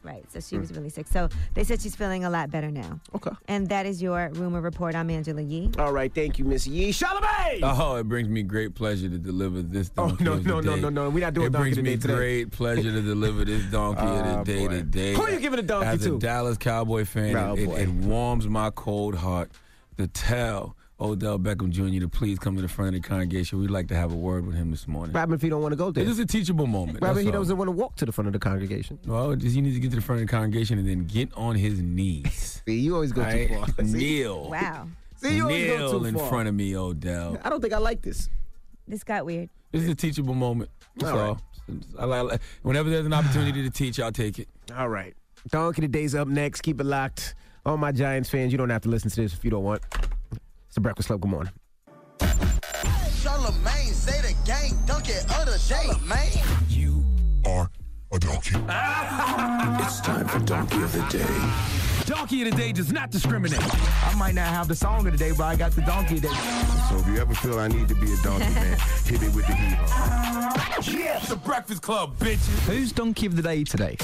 Right, so she was really sick. So they said she's feeling a lot better now. Okay. And that is your rumor report. I'm Angela Yee. All right, thank you, Miss Yee. Charlamagne! Oh, it brings me great pleasure to deliver this donkey no. of the day. We're not doing it donkey brings me today. great pleasure to deliver this donkey of the day today. Who are you giving a donkey As to? a Dallas Cowboy fan, it warms my cold heart to tell Odell Beckham Jr. to please come to the front of the congregation. We'd like to have a word with him this morning. What happens if he don't want to go there? It's just a teachable moment. What happens if he that's all. doesn't want to walk to the front of the congregation? Well, just he needs to get to the front of the congregation and then get on his knees. See, you always go too far. Kneel. Wow. See, you always go Kneel too in far. front of me, Odell. I don't think I like this. This got weird. This is a teachable moment. That's all. Whenever there's an opportunity to teach, I'll take it. All right. Donkey Today's up next. Keep it locked. All my Giants fans, you don't have to listen to this if you don't want. It's the Breakfast Club. Good morning. Charlamagne, say the gang, donkey of the day. Charlamagne. You are a donkey. It's time for Donkey of the Day. Donkey of the Day does not discriminate. I might not have the song of the day, but I got the donkey of the day. So if you ever feel I need to be a donkey, man, hit me with the hee-haw. Yeah, it's the Breakfast Club, bitches. Who's donkey of the day today?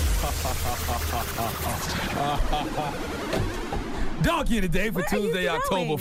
Donkey of the Day for Tuesday, October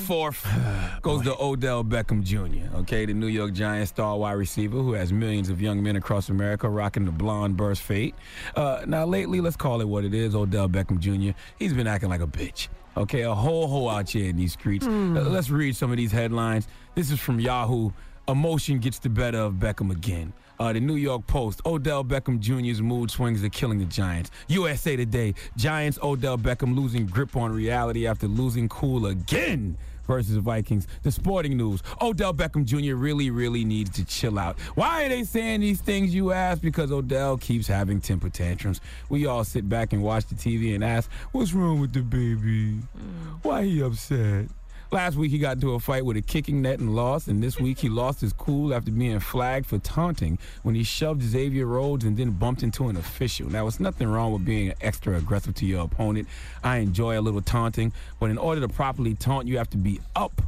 4th goes to Odell Beckham Jr., okay, the New York Giants star wide receiver who has millions of young men across America rocking the blonde burst fade. Now, lately, let's call it what it is, Odell Beckham Jr., he's been acting like a bitch. Okay, a whole out here in these streets. Let's read some of these headlines. This is from Yahoo. Emotion gets the better of Beckham again. The New York Post, Odell Beckham Jr.'s mood swings are killing the Giants. USA Today, Giants Odell Beckham losing grip on reality after losing cool again versus Vikings. The Sporting News, Odell Beckham Jr. really needs to chill out. Why are they saying these things, you ask? Because Odell keeps having temper tantrums. We all sit back and watch the TV and ask, what's wrong with the baby? Why he upset? Last week, he got into a fight with a kicking net and lost, and this week he lost his cool after being flagged for taunting when he shoved Xavier Rhodes and then bumped into an official. Now, it's nothing wrong with being extra aggressive to your opponent. I enjoy a little taunting, but in order to properly taunt, you have to be up.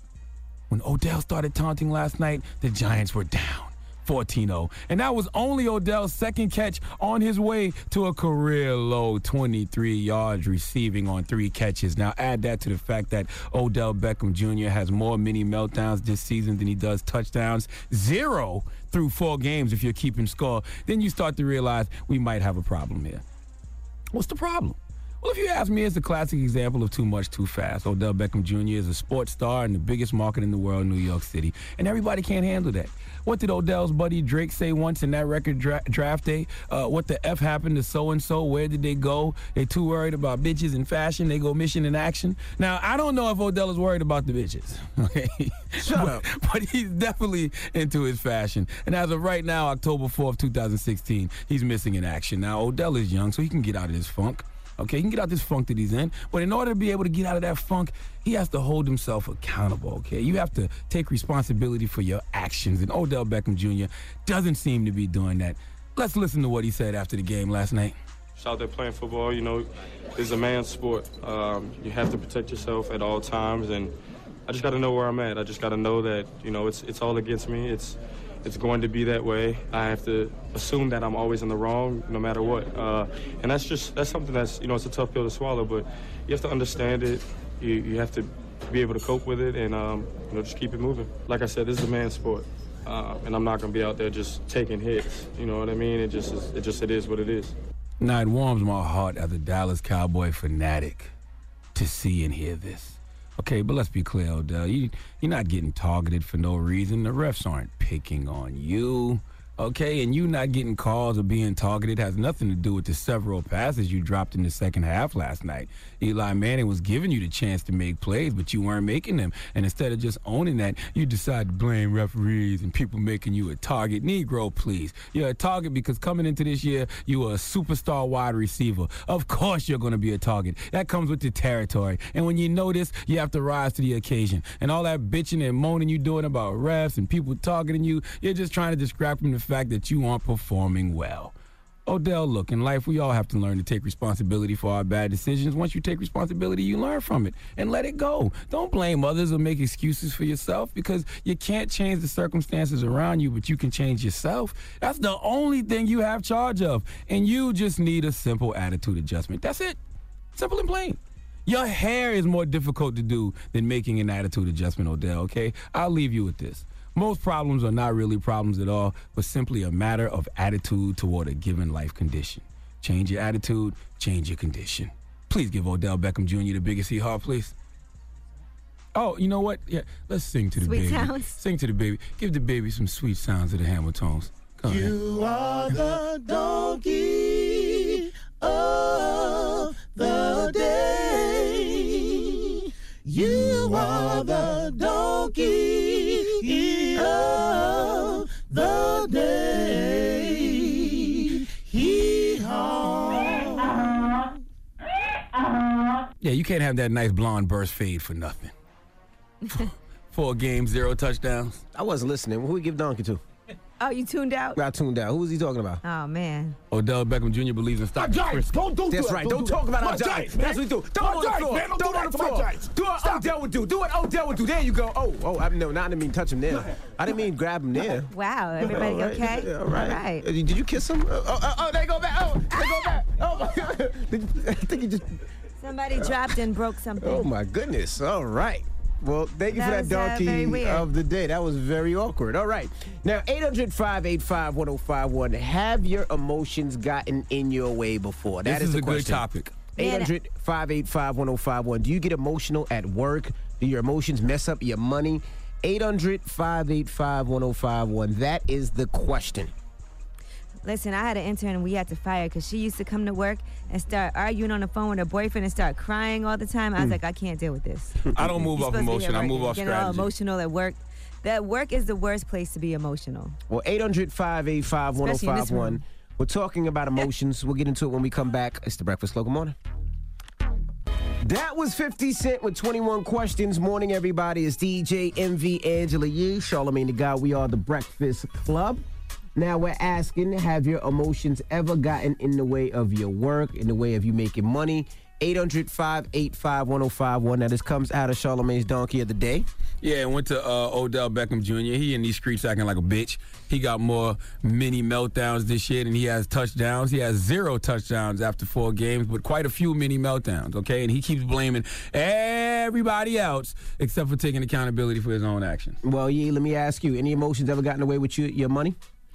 When Odell started taunting last night, the Giants were down 14-0. And that was only Odell's second catch on his way to a career-low 23 yards receiving on 3 catches. Now, add that to the fact that Odell Beckham Jr. has more mini meltdowns this season than he does touchdowns. 0 through 4 games if you're keeping score. Then you start to realize we might have a problem here. What's the problem? Well, if you ask me, it's a classic example of too much, too fast. Odell Beckham Jr. is a sports star in the biggest market in the world, New York City, and everybody can't handle that. What did Odell's buddy Drake say once in that record draft day? What the F happened to so-and-so? Where did they go? They too worried about bitches and fashion. They go mission in action. Now, I don't know if Odell is worried about the bitches. Okay? Shut up. But he's definitely into his fashion. And as of right now, October 4th, 2016, he's missing in action. Now, Odell is young, so he can get out of this funk. Okay, he can get out this funk that he's in, but in order to be able to get out of that funk, he has to hold himself accountable, okay? You have to take responsibility for your actions, and Odell Beckham Jr. doesn't seem to be doing that. Let's listen to what he said after the game last night. Just out there playing football, you know, it's a man's sport. You have to protect yourself at all times, and I just got to know where I'm at. I just got to know that, you know, it's all against me. It's going to be that way. I have to assume that I'm always in the wrong, no matter what. And that's something that's, you know, it's a tough pill to swallow, but you have to understand it. You have to be able to cope with it and, you know, just keep it moving. Like I said, this is a man's sport, and I'm not going to be out there just taking hits. You know what I mean? It is what it is. Now, it warms my heart as a Dallas Cowboy fanatic to see and hear this. Okay, but let's be clear, Odell. You're not getting targeted for no reason. The refs aren't picking on you. Okay, and you not getting calls or being targeted has nothing to do with the several passes you dropped in the second half last night. Eli Manning was giving you the chance to make plays, but you weren't making them. And instead of just owning that, you decide to blame referees and people making you a target. Negro, please. You're a target because coming into this year, you were a superstar wide receiver. Of course you're going to be a target. That comes with the territory. And when you know this, you have to rise to the occasion. And all that bitching and moaning you doing about refs and people targeting you, you're just trying to distract from the fact that you aren't performing well. Odell, look, in life, we all have to learn to take responsibility for our bad decisions. Once you take responsibility, you learn from it and let it go. Don't blame others or make excuses for yourself, because you can't change the circumstances around you, but you can change yourself. That's the only thing you have charge of. And you just need a simple attitude adjustment. That's it. Simple and plain. Your hair is more difficult to do than making an attitude adjustment, Odell, okay? I'll leave you with this. Most problems are not really problems at all, but simply a matter of attitude toward a given life condition. Change your attitude, change your condition. Please give Odell Beckham Jr. the biggest hee-haw, please. Oh, you know what? Yeah, let's sing to the Sweet baby. sounds. Sing to the baby. Give the baby some sweet sounds of the hammer tones. Go ahead. You are the donkey of the day. You are the donkey of the day. Hee-haw. Yeah, you can't have that nice blonde burst fade for nothing. 4 games, 0 touchdowns. I wasn't listening. Who we give donkey to? Oh, you tuned out? I tuned out. Who was he talking about? Oh, man. Odell Beckham Jr. believes in stock. Giants. Don't do That's right. Don't talk about our Giants. That's what we do. Throw it on the floor. Throw it on the floor. Do what Odell would do. Do what Odell would do. There you go. I didn't mean touch him there. I didn't mean grab him there. Wow. Everybody All right. okay? Yeah, all right. All right. Did you kiss him? They go back. They go back. Oh, my God. I think he just... Somebody dropped and broke something. Oh, my goodness. All right. Well, thank you for that very donkey weird. of the day. That was very awkward. All right. Now, 800-585-1051. Have your emotions gotten in your way before? That This is the a good question. topic. 800-585-1051. Do you get emotional at work? Do your emotions mess up your money? 800-585-1051. That is the question. Listen, I had an intern we had to fire because she used to come to work and start arguing on the phone with her boyfriend and start crying all the time. I was like, I can't deal with this. I don't move You're off supposed to be emotion. at I work move and off get all strategy. emotional at work. That work is the worst place to be emotional. Well, Especially in this 800-585-1051. room. We're talking about emotions. We'll get into it when we come back. It's the Breakfast Club. Good morning. That was 50 Cent with 21 questions. Morning, everybody. It's DJ MV Angela Yee, Charlamagne the God. We are the Breakfast Club. Now we're asking, have your emotions ever gotten in the way of your work, in the way of you making money? 800-585-1051. Now this comes out of Charlamagne's Donkey of the Day. Yeah, went to Odell Beckham Jr. He in these streets acting like a bitch. He got more mini meltdowns this year than he has touchdowns. He has 0 touchdowns after 4 games, but quite a few mini meltdowns, okay? And he keeps blaming everybody else except for taking accountability for his own actions. Well, Yee, let me ask you, any emotions ever gotten away with your money?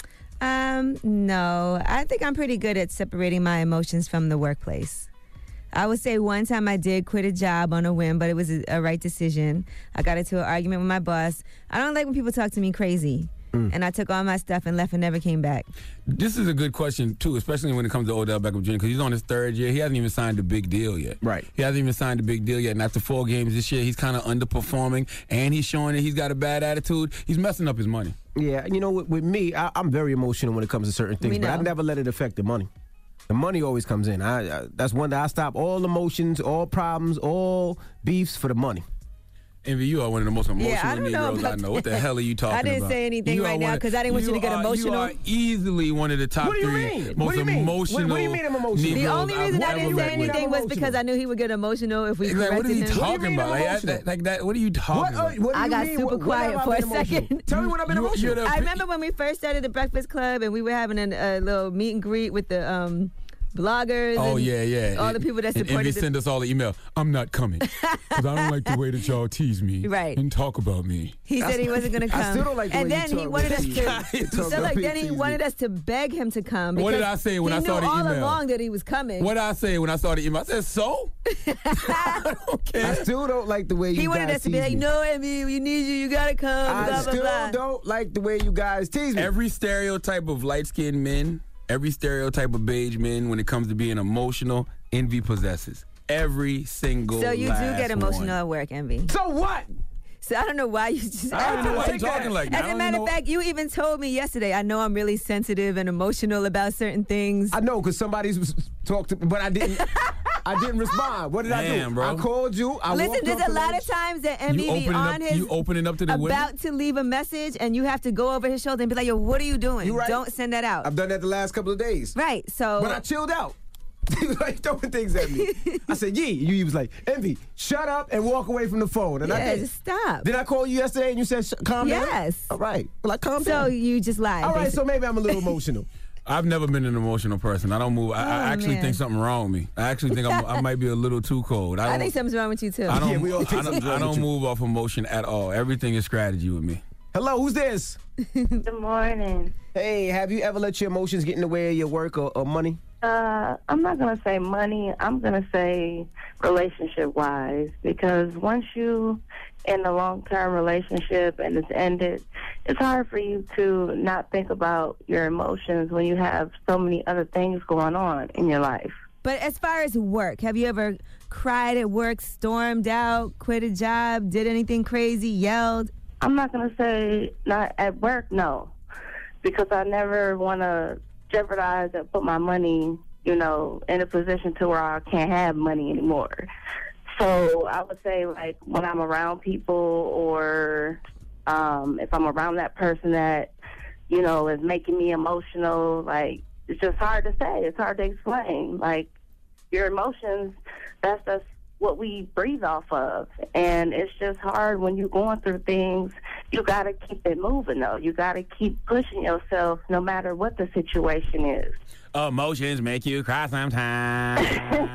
No. I think I'm pretty good at separating my emotions from the workplace. I would say one time I did quit a job on a whim, but it was a right decision. I got into an argument with my boss. I don't like when people talk to me crazy. And I took all my stuff and left and never came back. This is a good question, too, especially when it comes to Odell Beckham Jr., because he's on his 3rd year. He hasn't even signed a big deal yet. Right. He hasn't even signed a big deal yet. And after 4 games this year, he's kind of underperforming, and he's showing that he's got a bad attitude. He's messing up his money. Yeah, you know, with me, I'm very emotional when it comes to certain things, but I never let it affect the money. The money always comes in. That's one that I stop all emotions, all problems, all beefs for the money. Envy, you are one of the most emotional Negroes I know. What the hell are you talking about? I didn't say anything right now because I didn't want you to get emotional. You are easily one of the top 3 most emotional What do you mean I'm emotional? Negroes The only reason I didn't say anything was emotional. because I knew he would get emotional if we corrected What are you him. talking about? Like that? What are you talking about? I got super quiet for a second. Tell me when I've been emotional. I remember when we first started the Breakfast Club and we were having a little meet and greet with the bloggers. Oh, and yeah. all the people that and supported Envy send us all the email. I'm not coming because I don't like the way that y'all tease me and talk about me. He said he wasn't going to come. I still don't like the and way then you he talk wanted about us me. to. Then he wanted us to beg him to come. What did I say when I saw the He knew all email? along that he was coming. What did I say when I saw the email? I said, so? I still don't like the way you guys He wanted us to be tease like, me. no, Emmy, we need you. You got to come. I Blah, blah, still blah. don't like the way you guys tease me. Every stereotype of light-skinned men, every stereotype of beige men, when it comes to being emotional, Envy possesses. Every single So you do last get emotional one. at work, Envy. So what? So I don't know why you just. I don't know why you're talking like that. As a matter of fact, you even told me yesterday. I know I'm really sensitive and emotional about certain things. I know because somebody's talked to me, but I didn't. I didn't respond. What did I do? Bro. I called you. Listen, there's a lot of times that MV be on you opening up to the about to leave a message, and you have to go over his shoulder and be like, yo, what are you doing? You right. Don't send that out. I've done that the last couple of days. Right, so. But I chilled out. He was like throwing things at me. I said, yeah. He was like, Envy, shut up and walk away from the phone. And I did. Just stop. Did I call you yesterday and you said calm down? Yes. All right. Well, I calmed down. So you just lied. All right, basically. so maybe I'm a little emotional. I've never been an emotional person. I don't move. I actually think something wrong with me. I actually think I might be a little too cold. I think something's wrong with you, too. I don't, we all think something's wrong I don't with you. move off emotion at all. Everything is strategy with me. Hello, who's this? Good morning. Hey, have you ever let your emotions get in the way of your work or money? I'm not going to say money. I'm going to say relationship-wise, because once you in a long-term relationship and it's ended, it's hard for you to not think about your emotions when you have so many other things going on in your life. But as far as work, have you ever cried at work, stormed out, quit a job, did anything crazy, yelled? I'm not going to say not at work, no, because I never want to jeopardize and put my money, in a position to where I can't have money anymore. So I would say, like, when I'm around people or if I'm around that person that, is making me emotional, like, it's just hard to say. It's hard to explain. Like, your emotions, that's what we breathe off of. And it's just hard when you're going through things. You got to keep it moving, though. You got to keep pushing yourself no matter what the situation is. Emotions make you cry sometimes.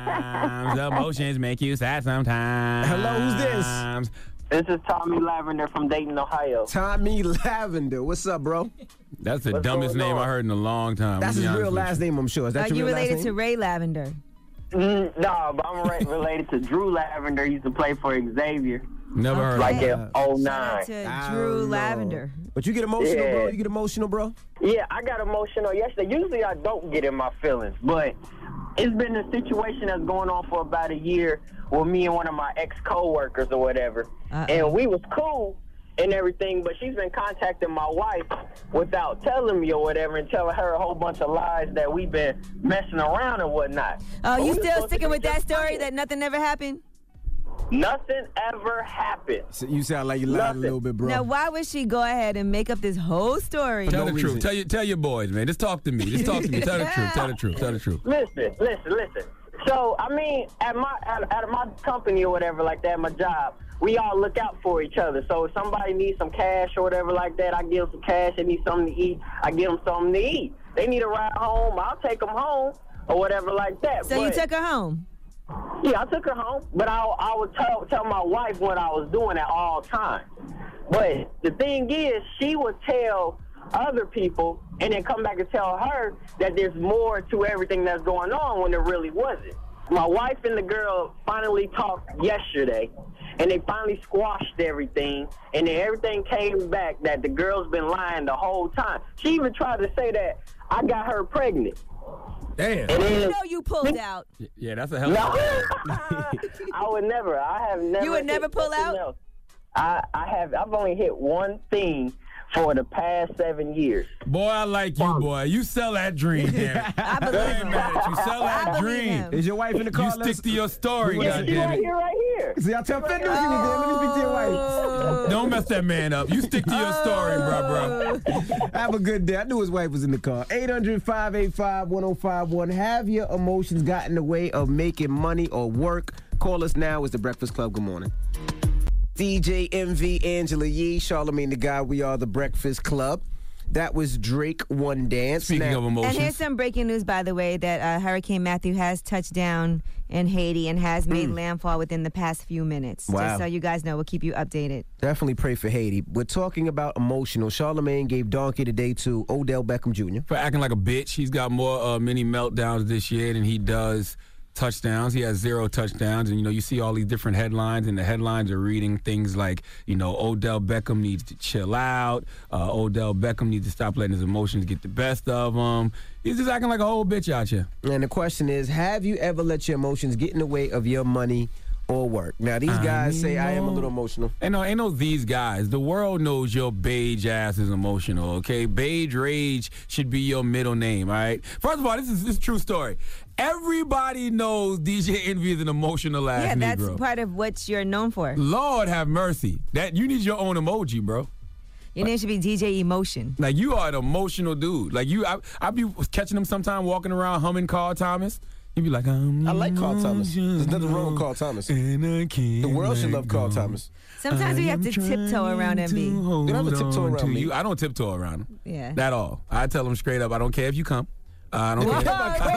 Emotions make you sad sometimes. Hello, who's this? This is Tommy Lavender from Dayton, Ohio. Tommy Lavender. What's up, bro? That's the dumbest name I heard in a long time. That's his real last name, I'm sure. Is that Are your you real last related name? to Ray Lavender? No, but I'm related to Drew Lavender. He used to play for Xavier. Never heard like of in that. 09. To Drew Lavender. But you get emotional, Yeah. bro? You get emotional, bro? Yeah, I got emotional yesterday. Usually I don't get in my feelings, but it's been a situation that's going on for about a year with me and one of my ex-co-workers or whatever. And we was cool and everything, but she's been contacting my wife without telling me or whatever and telling her a whole bunch of lies that we've been messing around and whatnot. Oh, But you we still supposed to sticking be with that just story friends. that nothing ever happened? Nothing ever happened. So you sound like you lied a little bit, bro. Now, why would she go ahead and make up this whole story? Tell the truth. Tell your boys, man. Just talk to me. Just talk to me. Tell the truth. Tell the truth. Tell the truth. Listen. So, I mean, at my company or whatever like that, my job, we all look out for each other. So if somebody needs some cash or whatever like that, I give them some cash. They need something to eat, I give them something to eat. They need a ride home, I'll take them home or whatever like that. So you took her home? Yeah, I took her home, but I would tell my wife what I was doing at all times. But the thing is, she would tell other people and then come back and tell her that there's more to everything that's going on when there really wasn't. My wife and the girl finally talked yesterday, and they finally squashed everything, and then everything came back that the girl's been lying the whole time. She even tried to say that I got her pregnant. Damn. And then, You know you pulled out. Yeah, that's a hell of a I would never. I have never. You would never hit pull nothing out? else. I've only hit one thing for the past 7 years. Boy, I like you, boy. You sell that dream, damn it. I believe ain't mad at you. Sell that dream. Is your wife in the car? You stick to your story, Yeah, she right here, right here. See, I tell Fender what you did. Let me speak to your wife. Don't mess that man up. You stick to your story, bro. Have a good day. I knew his wife was in the car. 800-585-1051. Have your emotions got in the way of making money or work? Call us now. It's The Breakfast Club. Good morning. DJ MV, Angela Yee, Charlamagne the Guy. We are The Breakfast Club. That was Drake One Dance. Speaking of emotions. And here's some breaking news, by the way, that Hurricane Matthew has touched down in Haiti and has made landfall within the past few minutes. Wow. Just so you guys know, we'll keep you updated. Definitely pray for Haiti. We're talking about emotional. Charlamagne gave Donkey today to Odell Beckham Jr. For acting like a bitch. He's got more mini meltdowns this year than he does touchdowns. He has 0 touchdowns, and you see all these different headlines, and the headlines are reading things like Odell Beckham needs to chill out, Odell Beckham needs to stop letting his emotions get the best of him. He's just acting like a whole bitch out here. And the question is, have you ever let your emotions get in the way of your money or work. Now, these guys say I am a little emotional. Ain't no these guys. The world knows your beige ass is emotional, okay? Beige Rage should be your middle name, all right? First of all, this is a true story. Everybody knows DJ Envy is an emotional ass Yeah, Negro. that's part of what you're known for. Lord have mercy. That you need your own emoji, bro. Your name should be DJ Emotion. Like, you are an emotional dude. Like, I be catching him sometime walking around humming Carl Thomas. He'd be like, I like Carl Thomas. There's nothing wrong with Carl Thomas. The world should love Carl Thomas. Sometimes we have to tiptoe around MB. You don't have to tiptoe around me. I don't tiptoe around him. Yeah. At all. I tell him straight up, I don't care if you come. I don't care.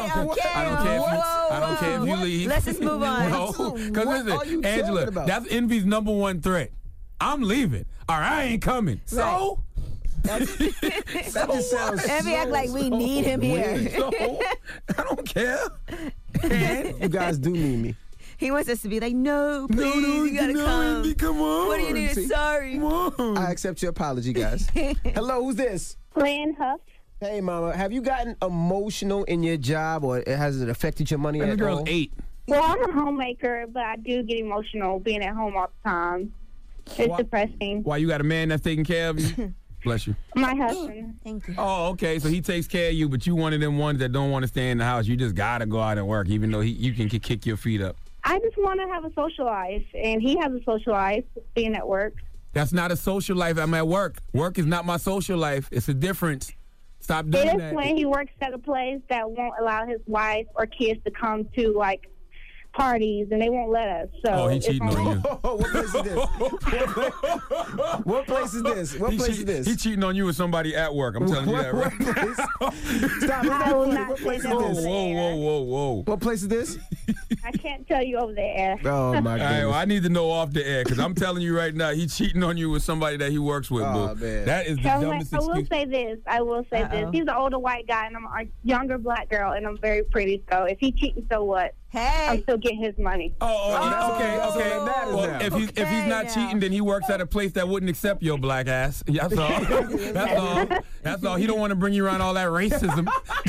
I don't care if you leave. Let's just move on. No, because listen, Angela, that's Envy's number one threat. I'm leaving. Or I ain't coming. So? That just sounds Envy act like we need him here. So, I don't care. And you guys do need me. He wants us to be like, no, please, you gotta come. Envy, come on. What do you need? See? Sorry. I accept your apology, guys. Hello, who's this? Lynn Huff. Hey, Mama. Have you gotten emotional in your job, or has it affected your money at all? The girl's 8. Well, I'm a homemaker, but I do get emotional being at home all the time. It's depressing. Why, you got a man that's taking care of you? Bless you. My husband. Thank you. Oh, okay. So he takes care of you, but you one of them ones that don't want to stay in the house. You just got to go out and work, even though you can kick your feet up. I just want to have a social life, and he has a social life being at work. That's not a social life. I'm at work. Work is not my social life. It's a difference. Stop doing It is that. when he works at a place that won't allow his wife or kids to come to, like, parties, and they won't let us. So Oh, he cheating on you. What place is this? What place is this? What place is this? He cheating on you with somebody at work. I'm telling you that right now. Stop. I will not say What place that over is this? the air. Whoa. What place is this? I can't tell you over the air. Oh, my All goodness. right, well, I need to know off the air, because I'm telling you right now, he cheating on you with somebody that he works with, Oh, boo. man. That is the dumbest I will excuse. say this. He's an older white guy, and I'm a younger black girl, and I'm very pretty. So if he cheating, so what? Hey. I'm still getting his money. Okay. That's all that matters Well, now. if he's not cheating, then he works at a place that wouldn't accept your black ass. That's all. That's all. He don't want to bring you around all that racism.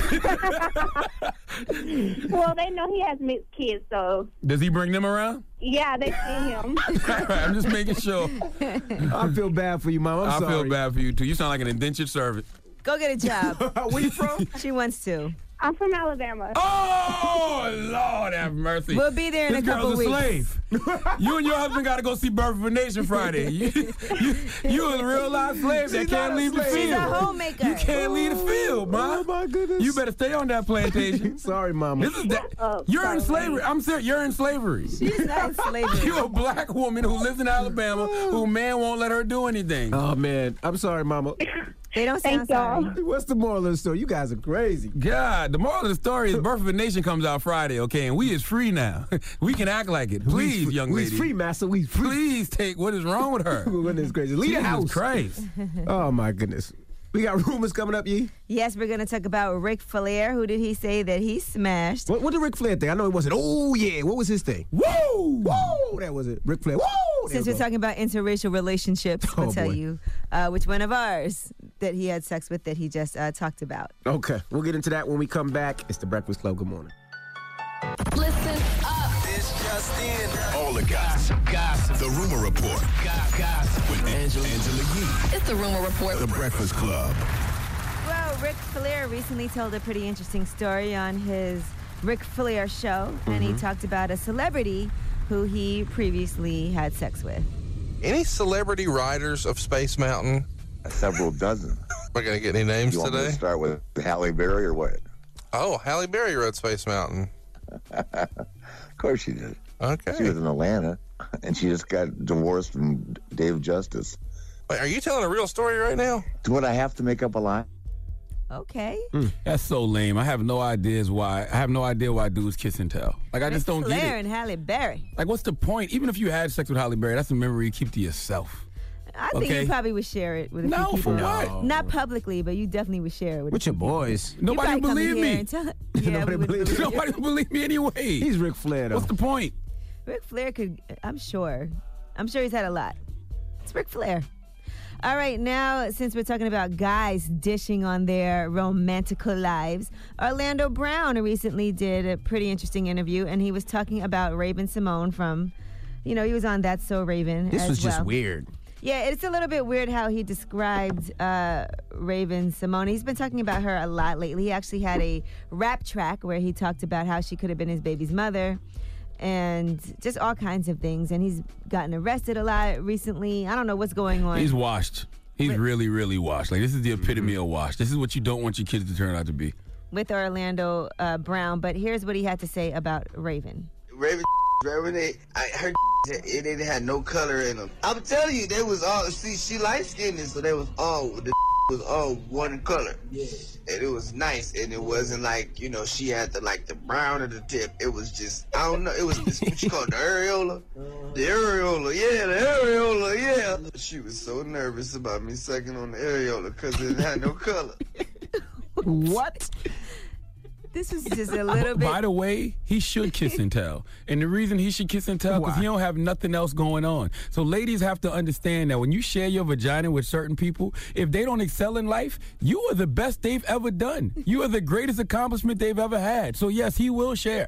Well, they know he has mixed kids, so Does he bring them around? yeah, they see him. All right, I'm just making sure. I feel bad for you, Mama. I'm I sorry. feel bad for you, too. You sound like an indentured servant. Go get a job. Where you from? She wants to. I'm from Alabama. Oh, Lord have mercy. We'll be there in this a couple girl's weeks. a slave. You and your husband got to go see Birth of a Nation Friday. You a real life slave that can't leave the field. She's a homemaker. You can't leave the field, man. Oh, my goodness. You better stay on that plantation. Sorry, Mama. This is that. You're in slavery. I'm serious. You're in slavery. She's not in slavery. You're a black woman who lives in Alabama who man won't let her do anything. Oh, man. I'm sorry, Mama. They don't sound sorry. What's the moral of the story? You guys are crazy. God, the moral of the story is Birth of a Nation comes out Friday, okay? And we is free now. We can act like it. Please, young lady. We free, master. We free. Please take what is wrong with her. Goodness gracious. Leave the Jesus house. Christ. Oh, my goodness. We got rumors coming up, Yee. Yes, we're going to talk about Ric Flair. Who did he say that he smashed? What did Ric Flair think? I know it wasn't. Oh, yeah. What was his thing? Woo! Woo! That was it. Ric Flair. Woo! Since we're talking about interracial relationships, I'll tell you which one of ours that he had sex with that he just talked about. Okay. We'll get into that when we come back. It's The Breakfast Club. Good morning. Listen up. This just in. All the gossip. The Rumor Report. Gossip. With Angela Yee. It's the Rumor Report. The Breakfast Club. Well, Ric Flair recently told a pretty interesting story on his Ric Flair show, and he talked about a celebrity who he previously had sex with. Any celebrity riders of Space Mountain? Several dozen. We're going to get any names You want me today? to start with Halle Berry or what? Oh, Halle Berry rode Space Mountain. Of course she did. Okay. She was in Atlanta, and she just got divorced from Dave Justice. Wait, are you telling a real story right now? Would I have to make up a lie? Okay. That's so lame. I have no idea why dudes kiss and tell. Like, I just don't Flair get it. and Halle Berry. Like, what's the point? Even if you had sex with Halle Berry, that's a memory you keep to yourself. I think you probably would share it with a few No, people. for what? Not publicly, but you definitely would share it with With your boys. You Nobody probably come in believe here me. and tell- Yeah, Nobody we would believes believe you. Nobody will believe me anyway. He's Ric Flair, though. What's the point? Ric Flair could, I'm sure he's had a lot. It's Ric Flair. All right, now, since we're talking about guys dishing on their romantical lives, Orlando Brown recently did a pretty interesting interview, and he was talking about Raven Simone from he was on That's So Raven. This as was just well. weird. Yeah, it's a little bit weird how he described Raven Simone. He's been talking about her a lot lately. He actually had a rap track where he talked about how she could have been his baby's mother and just all kinds of things. And he's gotten arrested a lot recently. I don't know what's going on. He's washed. He's really, really washed. Like, this is the epitome of washed. This is what you don't want your kids to turn out to be. With Orlando Brown. But here's what he had to say about Raven. Raven, her it didn't have no color in them. I'm telling you, they was all, she light skinned, so they was all, the was all one color. Yeah. And it was nice, and it wasn't like, she had the brown at the tip. It was just, I don't know, it was this, what you call it, the areola? The areola, yeah, the areola, yeah. She was so nervous about me sucking on the areola because it had no color. What? This is just a little bit. By the way, he should kiss and tell. And the reason he should kiss and tell, because he don't have nothing else going on. So ladies have to understand that when you share your vagina with certain people, if they don't excel in life, you are the best they've ever done. You are the greatest accomplishment they've ever had. So yes, he will share.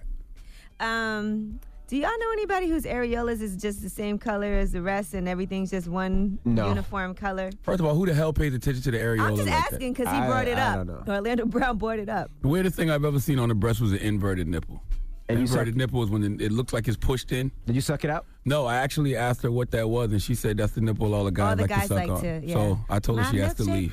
Do y'all know anybody whose areolas is just the same color as the rest and everything's just one uniform color? First of all, who the hell pays attention to the areola? I'm just asking because he brought it up. don't know. Orlando Brown brought it up. The weirdest thing I've ever seen on the breast was an inverted nipple. And inverted nipple is when it looks like it's pushed in. Did you suck it out? No, I actually asked her what that was, and she said that's the nipple all the guys like to suck on. Yeah. So I told her she has to leave.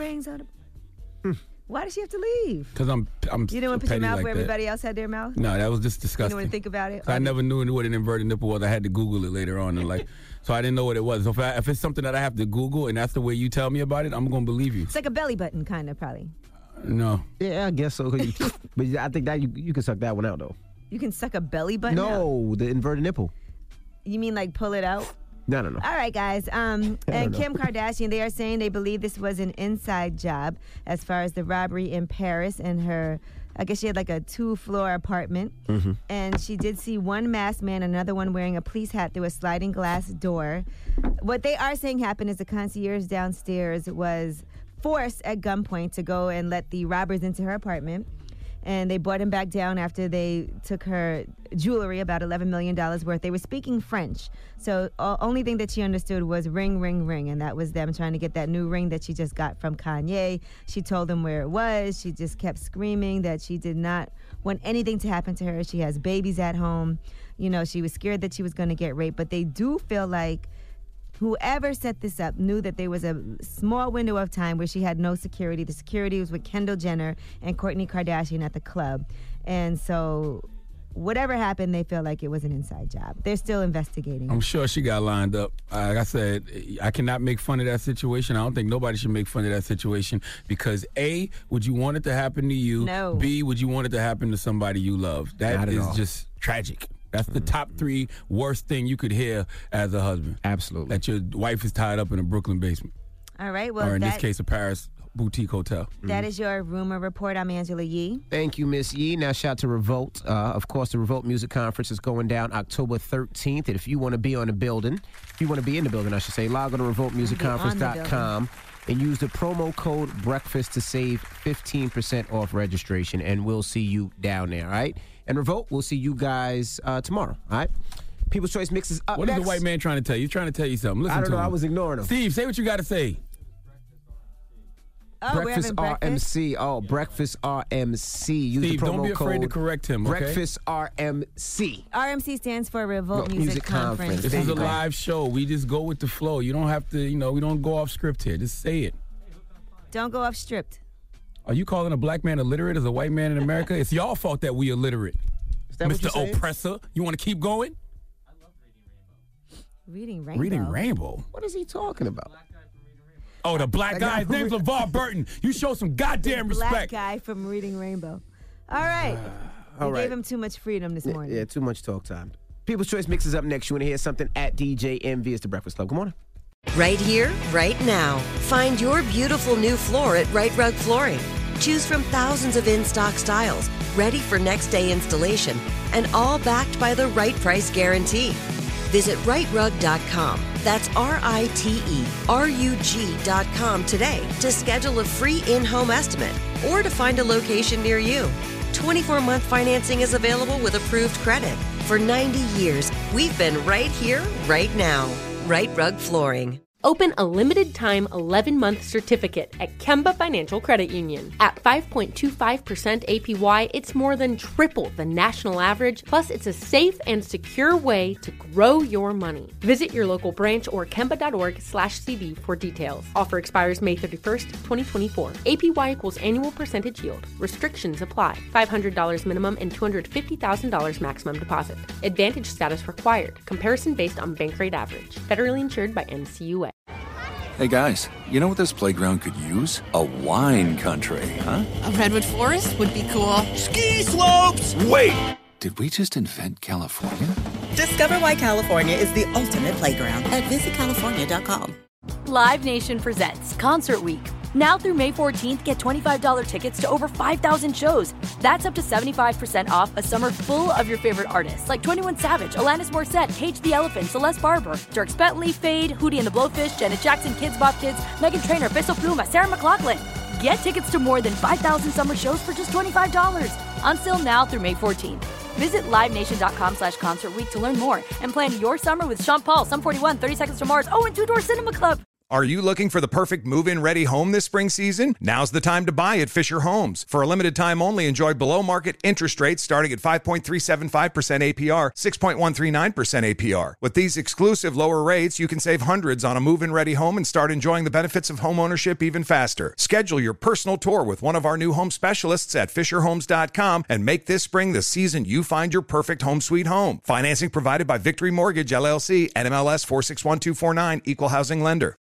Why does she have to leave? Because I'm You didn't want to put your petty mouth like where that. everybody else had their mouth? No, that was just You disgusting. didn't want to think about it? I never knew what an inverted nipple was. I had to Google it later on, and so I didn't know what it was. So if it's something that I have to Google, and that's the way you tell me about it, I'm gonna believe you. It's like a belly button, kind of, probably. No. Yeah, I guess so. But I think that you can suck that one out, though. You can suck a belly button out? No, the inverted nipple. You mean like pull it out? No. All right, guys. And Kim Kardashian, they are saying they believe this was an inside job as far as the robbery in Paris and her, I guess she had like a 2-floor apartment. Mm-hmm. And she did see one masked man, another one wearing a police hat through a sliding glass door. What they are saying happened is the concierge downstairs was forced at gunpoint to go and let the robbers into her apartment. And they brought him back down after they took her jewelry, about $11 million worth. They were speaking French. So only thing that she understood was ring, ring, ring. And that was them trying to get that new ring that she just got from Kanye. She told them where it was. She just kept screaming that she did not want anything to happen to her. She has babies at home. She was scared that she was going to get raped. But they do feel like whoever set this up knew that there was a small window of time where she had no security. The security was with Kendall Jenner and Kourtney Kardashian at the club. And so whatever happened, they feel like it was an inside job. They're still investigating. I'm sure she got lined up. Like I said, I cannot make fun of that situation. I don't think nobody should make fun of that situation because A, would you want it to happen to you? No. B, would you want it to happen to somebody you love? That Not at is all. just tragic. That's the top 3 worst thing you could hear as a husband. Absolutely. That your wife is tied up in a Brooklyn basement. All right. Well, or in this case, a Paris boutique hotel. That is your rumor report. I'm Angela Yee. Thank you, Miss Yee. Now, shout out to Revolt. Of course, the Revolt Music Conference is going down October 13th. And if you want to be in the building, I should say, log on to revoltmusicconference.com and use the promo code BREAKFAST to save 15% off registration. And we'll see you down there, all right? And Revolt, we'll see you guys tomorrow, all right? People's Choice Mix is up What next. is the white man trying to tell you? He's trying to tell you something. Listen I don't to know. him. I was ignoring him. Steve, say what you got to say. Oh, we're having breakfast? RMC. Oh, Breakfast RMC. Use Steve, the promo don't be afraid to code correct him, okay? Breakfast RMC. RMC stands for Revolt Music Conference. This is a live show. We just go with the flow. You don't have to, we don't go off script here. Just say it. Don't go off stripped. Are you calling a black man illiterate as a white man in America? It's y'all fault that we illiterate. Is that what you're Mr. saying? Oppressor. You want to keep going? Reading Rainbow. Reading Rainbow? What is he talking about? Oh, the black guy. His name's LeVar Burton. You show some goddamn Black respect. guy from Reading Rainbow. All right. All You right. gave him too much freedom this morning. Yeah, too much talk time. People's Choice Mix is up next. You want to hear something at DJ MV? It's the Breakfast Club. Good morning. Right here, right now. Find your beautiful new floor at Right Rug Flooring. Choose from thousands of in-stock styles, ready for next day installation, and all backed by the right price guarantee. Visit rightrug.com. That's RITERUG.com today to schedule a free in-home estimate or to find a location near you. 24-month financing is available with approved credit. For 90 years, we've been right here, right now. Right Rug Flooring. Open a limited-time 11-month certificate at Kemba Financial Credit Union. At 5.25% APY, it's more than triple the national average, plus it's a safe and secure way to grow your money. Visit your local branch or kemba.org/CD for details. Offer expires May 31st, 2024. APY equals annual percentage yield. Restrictions apply. $500 minimum and $250,000 maximum deposit. Advantage status required. Comparison based on bank rate average. Federally insured by NCUA. Hey guys, you know what this playground could use? A wine country, huh? A redwood forest would be cool. Ski slopes! Wait! Did we just invent California? Discover why California is the ultimate playground at visitcalifornia.com. Live Nation presents Concert Week. Now through May 14th, get $25 tickets to over 5,000 shows. That's up to 75% off a summer full of your favorite artists like 21 Savage, Alanis Morissette, Cage the Elephant, Celeste Barber, Dierks Bentley, Fade, Hootie and the Blowfish, Janet Jackson, Kids Bop Kids, Meghan Trainor, Peso Pluma, Sarah McLachlan. Get tickets to more than 5,000 summer shows for just $25. On sale now through May 14th. Visit livenation.com/Concert Week to learn more and plan your summer with Sean Paul, Sum 41, 30 Seconds to Mars, and Two Door Cinema Club. Are you looking for the perfect move-in ready home this spring season? Now's the time to buy at Fisher Homes. For a limited time only, enjoy below-market interest rates starting at 5.375% APR, 6.139% APR. With these exclusive lower rates, you can save hundreds on a move-in ready home and start enjoying the benefits of home ownership even faster. Schedule your personal tour with one of our new home specialists at FisherHomes.com and make this spring the season you find your perfect home sweet home. Financing provided by Victory Mortgage, LLC, NMLS 461249, Equal Housing Lender.